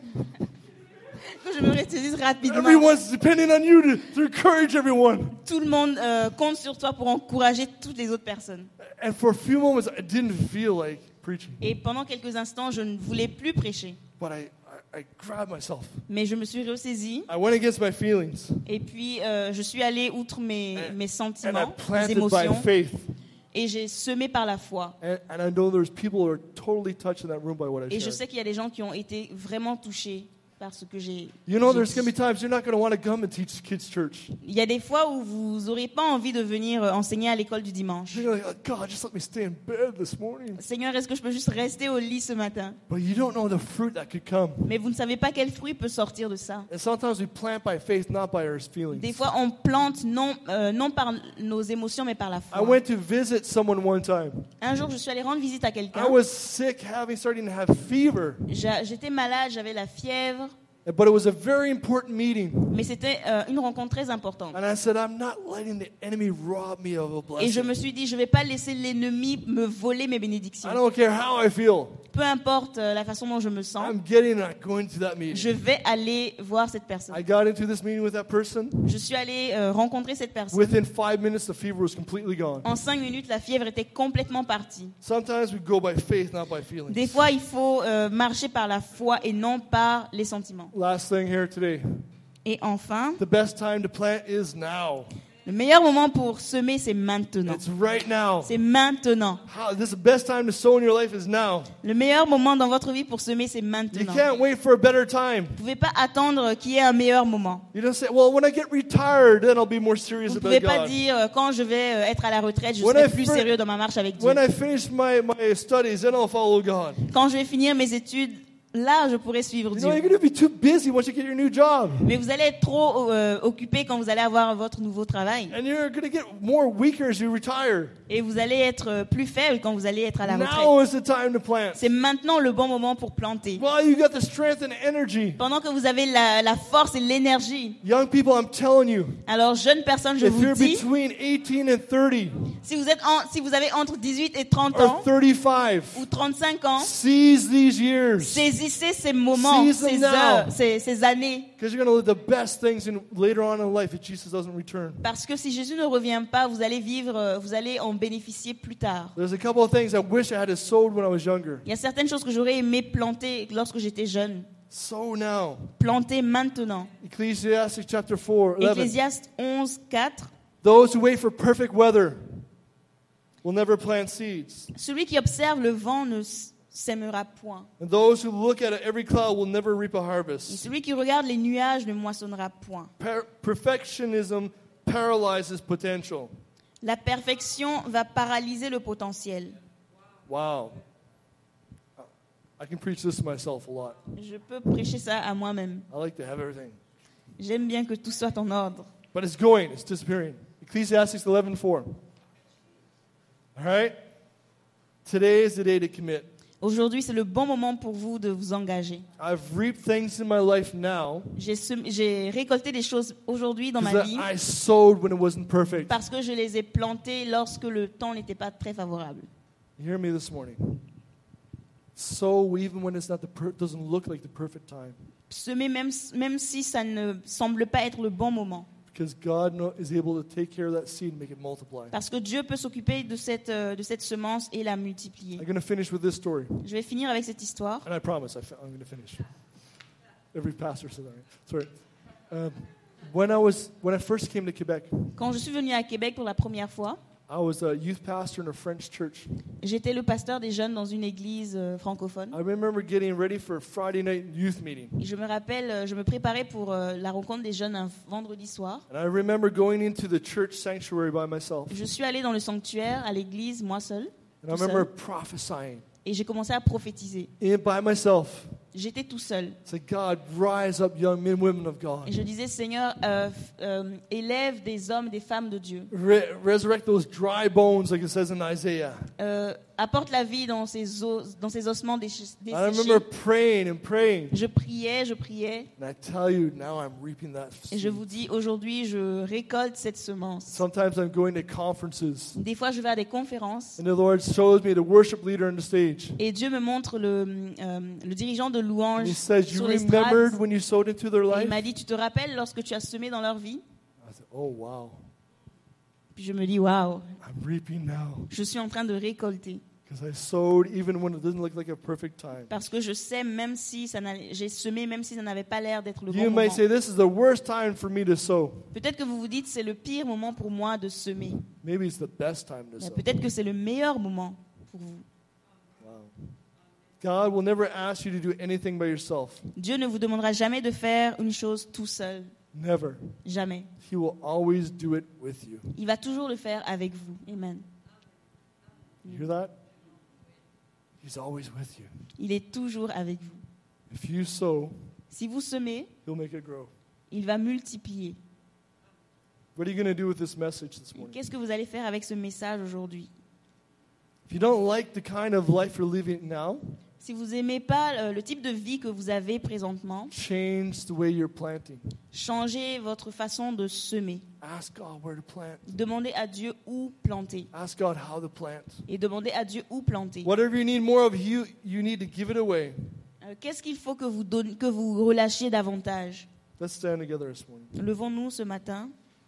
que je me ressaisisse rapidement. Everyone's depending on you to encourage everyone. Tout le monde compte sur toi pour encourager toutes les autres personnes. And for a few moments, I didn't feel like preaching, Et pendant quelques instants, je ne voulais plus prêcher. but I grabbed myself. Mais je me suis ressaisie I went against my feelings, et puis je suis allée outre mes and I sentiments, mes planted by émotions, faith. et j'ai semé par la foi. And I know there's people who are totally touched in that room by what I Et je shared. sais qu'il y a des gens qui ont été vraiment touchés par ce que j'ai You know, j'ai there's dit. going to be times you're not going to want to come and teach kids church. Il y a des fois où vous n'aurez pas envie de venir enseigner à l'école du dimanche. You're like, oh, God, just let me stay in bed this morning. Seigneur, est-ce que je peux juste rester au lit ce matin? But you don't know the fruit that could come. Mais vous ne savez pas quel fruit peut sortir de ça. And sometimes we plant by faith, not by our Des feelings. fois, on plante non par nos émotions, mais par la I foi. went to visit someone one time. Un jour, je suis allée rendre visite à I quelqu'un. was sick, starting to have fever. J'étais malade, j'avais la fièvre, But it was a very important meeting. mais c'était une rencontre très importante. And I said, I'm not letting the enemy rob me of a Et je blessing. me suis dit, je ne vais pas laisser l'ennemi me voler mes bénédictions. I don't care how I feel. Peu importe la façon dont je me sens, I'm going to that meeting. je vais aller voir cette personne. I got into this meeting with that person. Je suis allée rencontrer cette personne. Within 5 minutes, the fever was completely gone. En 5 minutes, la fièvre était complètement partie. Sometimes we go by faith, not by Des feelings. fois, il faut marcher par la foi et non par les sentiments. Last thing here today. Et enfin, The best time to plant is now. le meilleur moment pour semer, c'est maintenant. It's right now. C'est maintenant. The best time to sow in your life is now. Le meilleur moment dans votre vie pour semer, c'est You maintenant. can't wait for a better time. Vous ne pouvez pas attendre qu'il y ait un meilleur moment. You don't say, well, when I get retired, then I'll be more serious Vous ne about pouvez pas God. dire quand je vais être à la retraite, je When serai I plus fir- sérieux dans ma marche avec Dieu. When I finish my studies, then I'll follow God. Quand je vais finir mes études, là, je pourrai suivre You know, you're Dieu. going to be too busy once you get your new job. Mais vous allez être trop occupé quand vous allez avoir votre nouveau travail. And you're going to get more weaker as you retire. Et vous allez être plus faible quand vous allez être à la Now retraite. is the time to plant. C'est maintenant le bon moment pour planter. While you got the strength and energy. Pendant que vous avez la force et l'énergie. Young people, I'm telling you, Alors, jeunes personnes, je if vous you're dis, between 18 and 30 si vous avez entre 18 et 30 or ans, 35, ou 35 ans, seize these years. saisis Saisissez ces moments, Seize them ces now. heures, ces années. Because you're going to live the best things later on in life if Jesus doesn't return. Parce que si Jésus ne revient pas, vous allez vivre, vous allez en bénéficier plus tard. There's a couple of things I wish I had sowed when I was younger. Il y a certaines choses que j'aurais aimé planter lorsque j'étais jeune. Sow now. Planter maintenant. Ecclesiastes chapter 4, 11. Ecclésiaste 11, 4. Those who wait for perfect weather will never plant seeds. Celui qui observe le vent ne sèmera point. And those who look at every cloud will never reap a Et harvest. celui qui regarde les nuages ne moissonnera point. Perfectionism paralyzes potential. La perfection va paralyser le potentiel. Wow. I can preach this to myself a lot. Je peux prêcher ça à moi-même. I like to have everything. J'aime bien que tout soit en ordre. But it's going, it's disappearing. Ecclesiastes 11:4. All right? Today is the day to commit. Aujourd'hui, c'est le bon moment pour vous de vous engager. I've reaped things in my life now J'ai récolté des choses aujourd'hui dans ma vie because I sowed when it wasn't perfect. parce que je les ai plantées lorsque le temps n'était pas très favorable. You hear me this morning? Sow even when it's not doesn't look like the perfect time. Semer même si ça ne semble pas être le bon moment. Because God is able to take care of that seed and make it multiply. Parce que Dieu peut s'occuper de cette semence et la multiplier. I'm going to finish with this story. Je vais finir avec cette histoire. And I promise I'm going to finish. Every pastor says that, right? Sorry. When I first came to Quebec, Quand je suis venue à Québec pour la première fois, I was a youth pastor in a French church. j'étais le pasteur des jeunes dans une église francophone. I remember getting ready for a Friday night youth meeting. Et je me rappelle, je me préparais pour la rencontre des jeunes un vendredi soir. And I remember going into the church sanctuary by myself. Je suis allée dans le sanctuaire, à l'église, moi seule. And I remember prophesying Et j'ai commencé à prophétiser. by myself. J'étais tout seul. Say, God, rise up young men and women of God. Et je disais, Seigneur, élève des hommes, des femmes de Dieu. Resurrect those dry bones, like it says in Isaiah. Apporte la vie dans ces ossements I desséchés. remember praying and praying. Je priais. And I tell you, now I'm reaping that Et je seed. vous dis, aujourd'hui, je récolte cette semence. Sometimes I'm going to conferences. Des fois, je vais à des conférences. And the Lord shows me the worship leader on the stage. Et Dieu me montre le dirigeant de And louange he says, you sur remembered l'estrade. when you sowed into their Et il life? m'a dit, tu te rappelles lorsque tu as semé dans leur vie? I said, oh, wow. Puis je me dis, waouh, I'm reaping now. je suis en train de récolter. Because I sowed even when it doesn't look like a perfect time. Parce que je sème même si j'ai semé même si ça n'avait pas l'air d'être le bon You may moment. say, this is the worst time for me to sow. Peut-être que vous vous dites, c'est le pire moment pour moi de semer. Maybe it's the best time to Mais sow. peut-être que c'est le meilleur moment pour vous. Wow. God will never ask you to do anything by yourself. Dieu ne vous demandera jamais de faire une chose tout seul. Never. Jamais. He will always do it with you. Il va toujours le faire avec vous. Amen. You hear that? He's always with you. Il est toujours avec vous. If you sow, Si vous semez, he'll make it grow. il va multiplier. What are you going to do with this message this Et morning? qu'est-ce que vous allez faire avec ce message aujourd'hui? If you don't like the kind of life you're living now, Si vous n'aimez pas le type de vie que vous avez présentement, change the way you're planting. changez votre façon de semer. Ask God where to plant. Demandez à Dieu où planter. Ask God how to plant. Et demandez à Dieu où planter. Whatever you need more of, you need to give it away. Qu'est-ce qu'il faut que vous relâchiez davantage? Let's stand together this morning. Levons-nous ce matin.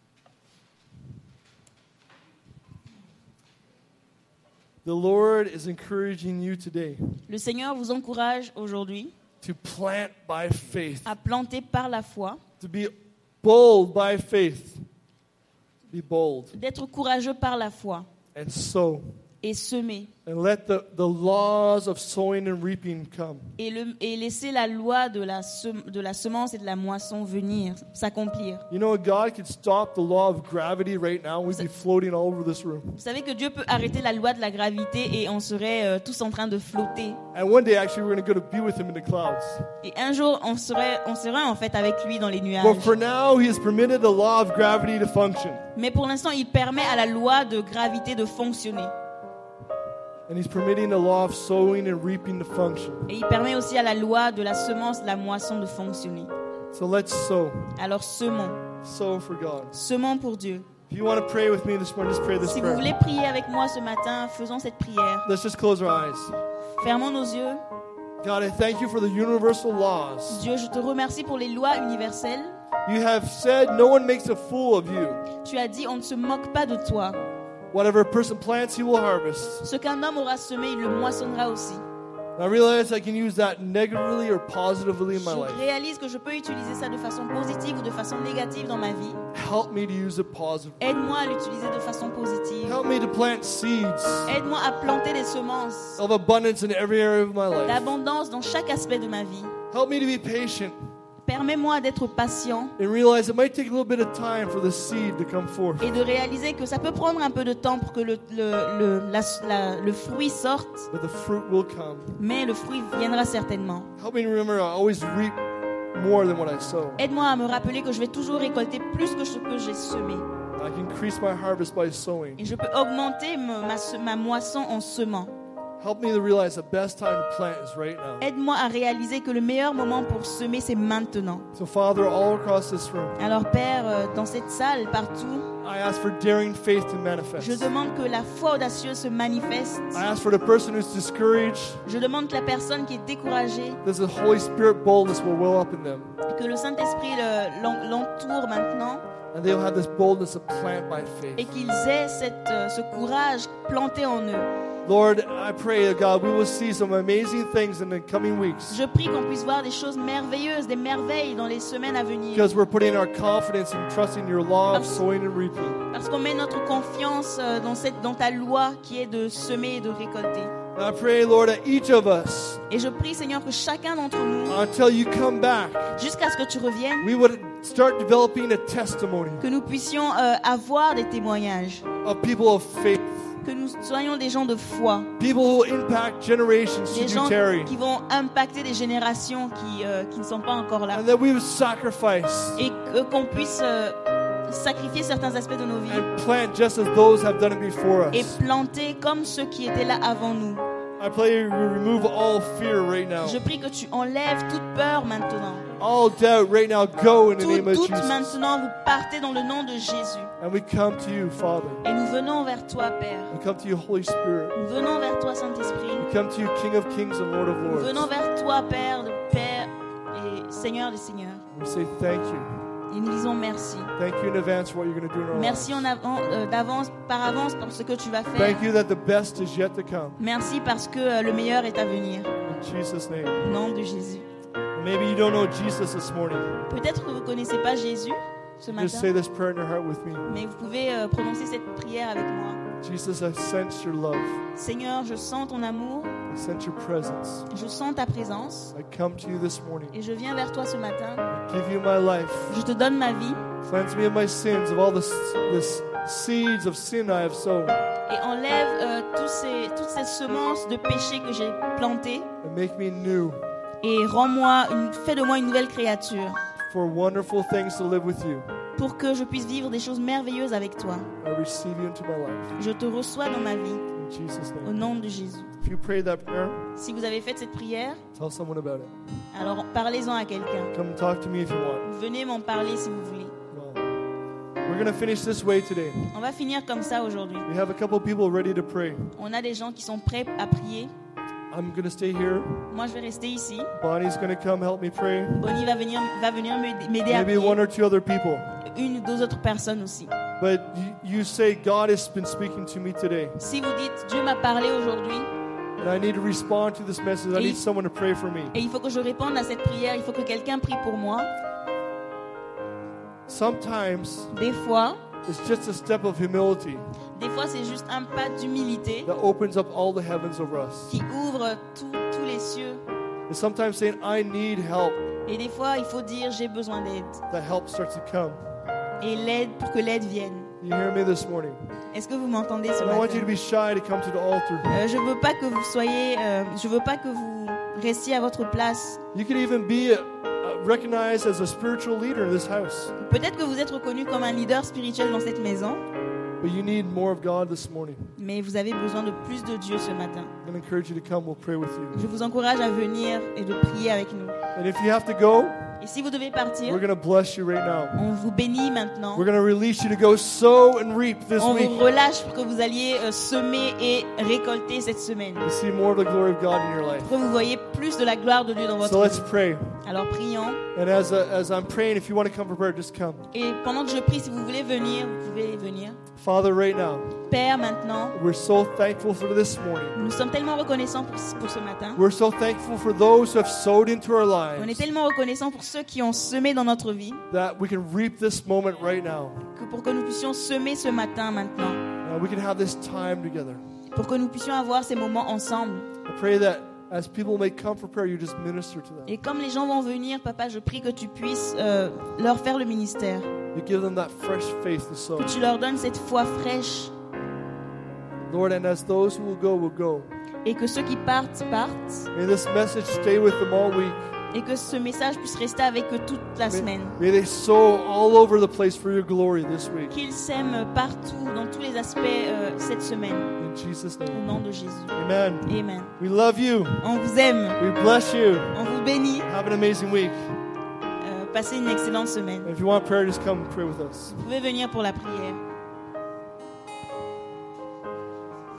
The Lord is encouraging you today Le Seigneur vous encourage aujourd'hui to plant by faith, à planter par la foi, to be bold by faith. Be bold d'être courageux par la foi and sow. et semer. And let the laws of sowing and reaping come. Et laisser la loi de la semence et de la moisson venir, s'accomplir. You know, God could stop the law of gravity right now. We'd be floating all over this room. Vous savez que Dieu peut arrêter la loi de la gravité et on serait tous en train de flotter. And one day, actually, we're going to go to be with Him in the clouds. Et un jour, on serait en fait avec lui dans les nuages. But for now, He has permitted the law of gravity to function. Mais pour l'instant, il permet à la loi de gravité de fonctionner. And He's permitting the law of sowing and reaping to function. Et il permet aussi à la loi de la semence, de la moisson de fonctionner. So let's sow. Alors semons. Sow for God. Semons pour Dieu. If you want to pray with me this morning, just pray this Si vous prayer. voulez prier avec moi ce matin, faisons cette prière. Let's just close our eyes. Fermons nos yeux. God, I thank you for the universal laws. Dieu, je te remercie pour les lois universelles. You have said no one makes a fool of you. Tu as dit, on ne se moque pas de toi. Whatever a person plants, he will harvest. Ce qu'un homme aura semé, il le moissonnera aussi. I realize I can use that negatively or positively in my life. Je réalise que je peux utiliser ça de façon positive ou de façon négative dans ma vie. Help me to use it positively. Aide-moi à l'utiliser de façon positive. Help me to plant seeds Aide-moi à planter des semences of abundance in every area of my life. d'abondance dans chaque aspect de ma vie. Help me to be patient Permets-moi d'être patient and realize it might take a little bit of time for the seed to come forth. et de réaliser que ça peut prendre un peu de temps pour que le fruit sorte, But the fruit will come. mais le fruit viendra certainement. Help me to remember I always reap more than what I sow. Aide-moi à me rappeler que je vais toujours récolter plus que ce que j'ai semé. I can increase my harvest by sowing. Et je peux augmenter ma moisson en semant. Help me to realize the best time to plant is right now. Aide-moi à réaliser que le meilleur moment pour semer, c'est maintenant. So Father, all across this room, Alors Père, dans cette salle, partout, I ask for daring faith to manifest. je demande que la foi audacieuse se manifeste. I ask for the person who's discouraged, Je demande que la personne qui est découragée, that the Holy Spirit boldness will well up in them. que le Saint-Esprit l'entoure maintenant And they'll have this boldness to plant by et faith. qu'ils aient ce courage planté en eux. Lord, I pray, God, we will see some amazing things in the coming weeks. Je prie qu'on puisse voir des choses merveilleuses, des merveilles dans les semaines à venir. Because we're putting our confidence in trusting your law of sowing and reaping. Parce qu'on met notre confiance dans ta loi qui est de semer et de récolter. And I pray, Lord, that each of us, Et je prie, Seigneur, que chacun d'entre nous, until you come back, jusqu'à ce que tu reviennes, we would start developing a testimony que nous puissions avoir des témoignages, of people of faith. que nous soyons des gens de foi, People who will impact generations des to gens do tarry. qui vont impacter des générations qui ne sont pas encore là. And that we would sacrifice Et qu'on puisse sacrifier certains aspects de nos vies and plant just as those have done it before et us. planter comme ceux qui étaient là avant nous. I pray you remove all fear right now. Je prie que tu enlèves toute peur maintenant. All doubt right now, go in the name of Tout Jesus. maintenant, vous partez dans le nom de Jésus. And we come to you, Father. Et nous venons vers toi, Père. We come to you, Holy Spirit. Nous venons vers toi, Saint-Esprit. We come to you, King of Kings and Lord of Nous venons Lords. vers toi, Père de Père et Seigneur des Seigneurs. We say thank you. Et nous disons merci. Thank you in advance for what you're going to do in our Merci lives. d'avance, par avance pour ce que tu vas faire. Thank you that the best is yet to come. Merci parce que le meilleur est à venir. In Jesus' name. Au nom de Jésus. And maybe you don't know Jesus this morning. Peut-être que vous ne connaissez pas Jésus ce Just say matin, this prayer in your heart with me. mais vous pouvez prononcer cette prière avec moi. Jesus, I sense your love. Seigneur, je sens ton amour, I sense your presence. je sens ta présence I come to you this morning. et je viens vers toi ce matin. I give you my life. Je te donne ma vie Cleanse me of my sins, of all the seeds of sin I have sown. et enlève toutes ces semences de péché que j'ai plantées And make me new et fais de moi une nouvelle créature for wonderful things to live with you. pour que je puisse vivre des choses merveilleuses avec toi. I receive you into my life. Je te reçois dans ma vie In Jesus' au name. nom de Jésus. If you prayed that prayer, Si vous avez fait cette prière, tell someone about it. alors parlez-en à quelqu'un. Come and talk to me if you want. Venez m'en parler si vous voulez. Well, we're going to finish this way today. On va finir comme ça aujourd'hui. We have a couple of people ready to pray. On a des gens qui sont prêts à prier. I'm going to stay here. Moi, je vais rester ici. Bonnie's going to come help me pray. Bonnie va venir m'aider à Maybe one prier. or two other people. Une ou deux autres personnes aussi. But you say, God has been speaking to me today. Si vous dites, Dieu m'a parlé aujourd'hui And I need to respond to this message. I need someone to pray for me. et il faut que je réponde à cette prière, il faut que quelqu'un prie pour moi. Sometimes Des fois, it's just a step of humility c'est juste un pas d'humilité that opens up all the heavens over us. qui ouvre tous les cieux. And sometimes saying, I need help, Et des fois, il faut dire, j'ai besoin d'aide. that help starts to come. Et l'aide, pour que l'aide vienne. You hear me this morning? Est-ce que vous m'entendez ce I don't want you to matin? be shy to come to the altar. Je veux pas que vous soyez, je veux pas que vous restiez à votre place. You could even be recognized as a spiritual leader in this house. Peut-être que vous êtes reconnu comme un leader spirituel dans cette maison, But you need more of God this morning. mais vous avez besoin de plus de Dieu ce matin. I'm going to encourage you to come. We'll pray with you. Je vous encourage à venir et de prier avec nous. And if you have to go, Et si vous devez partir, we're going to bless you right now. on vous bénit maintenant. We're going to release you to go sow and reap this On week. vous relâche pour que vous alliez semer et récolter cette semaine. To see more of the glory of God in your life. Pour que vous voyez plus plus de la gloire de Dieu dans So votre let's vie. pray. Alors prions. And as I'm praying, if you want to come for prayer, just come. Et pendant que je prie, si vous voulez venir, vous pouvez venir. Father, right now, Père, maintenant, we're so thankful for this morning. nous sommes tellement reconnaissants pour ce matin. We're so thankful for those who have sowed into our On est lives tellement reconnaissants pour ceux qui ont semé dans notre vie, that we can reap this moment right now. que pour que nous puissions semer ce matin maintenant, We can have this time together. pour que nous puissions avoir ces moments ensemble. I pray that as people may come for prayer, you just minister to them. Et comme les gens vont venir, Papa, je prie que tu puisses leur faire le ministère, You give them that fresh faith to sow. que tu leur donnes cette foi fraîche, Lord, and as those who will go. et que ceux qui partent, partent, May this message stay with them all week. et que ce message puisse rester avec eux toute la semaine. May they sow all over the place for your glory this week. Qu'ils s'aiment partout, dans tous les aspects cette semaine, In Jesus' au name. nom de Jésus. Amen. Amen. We love you. On vous aime, We bless you. on vous bénit. Have an amazing week. Passez une excellente semaine. And if you want prayer, just come pray with us. Vous pouvez venir pour la prière.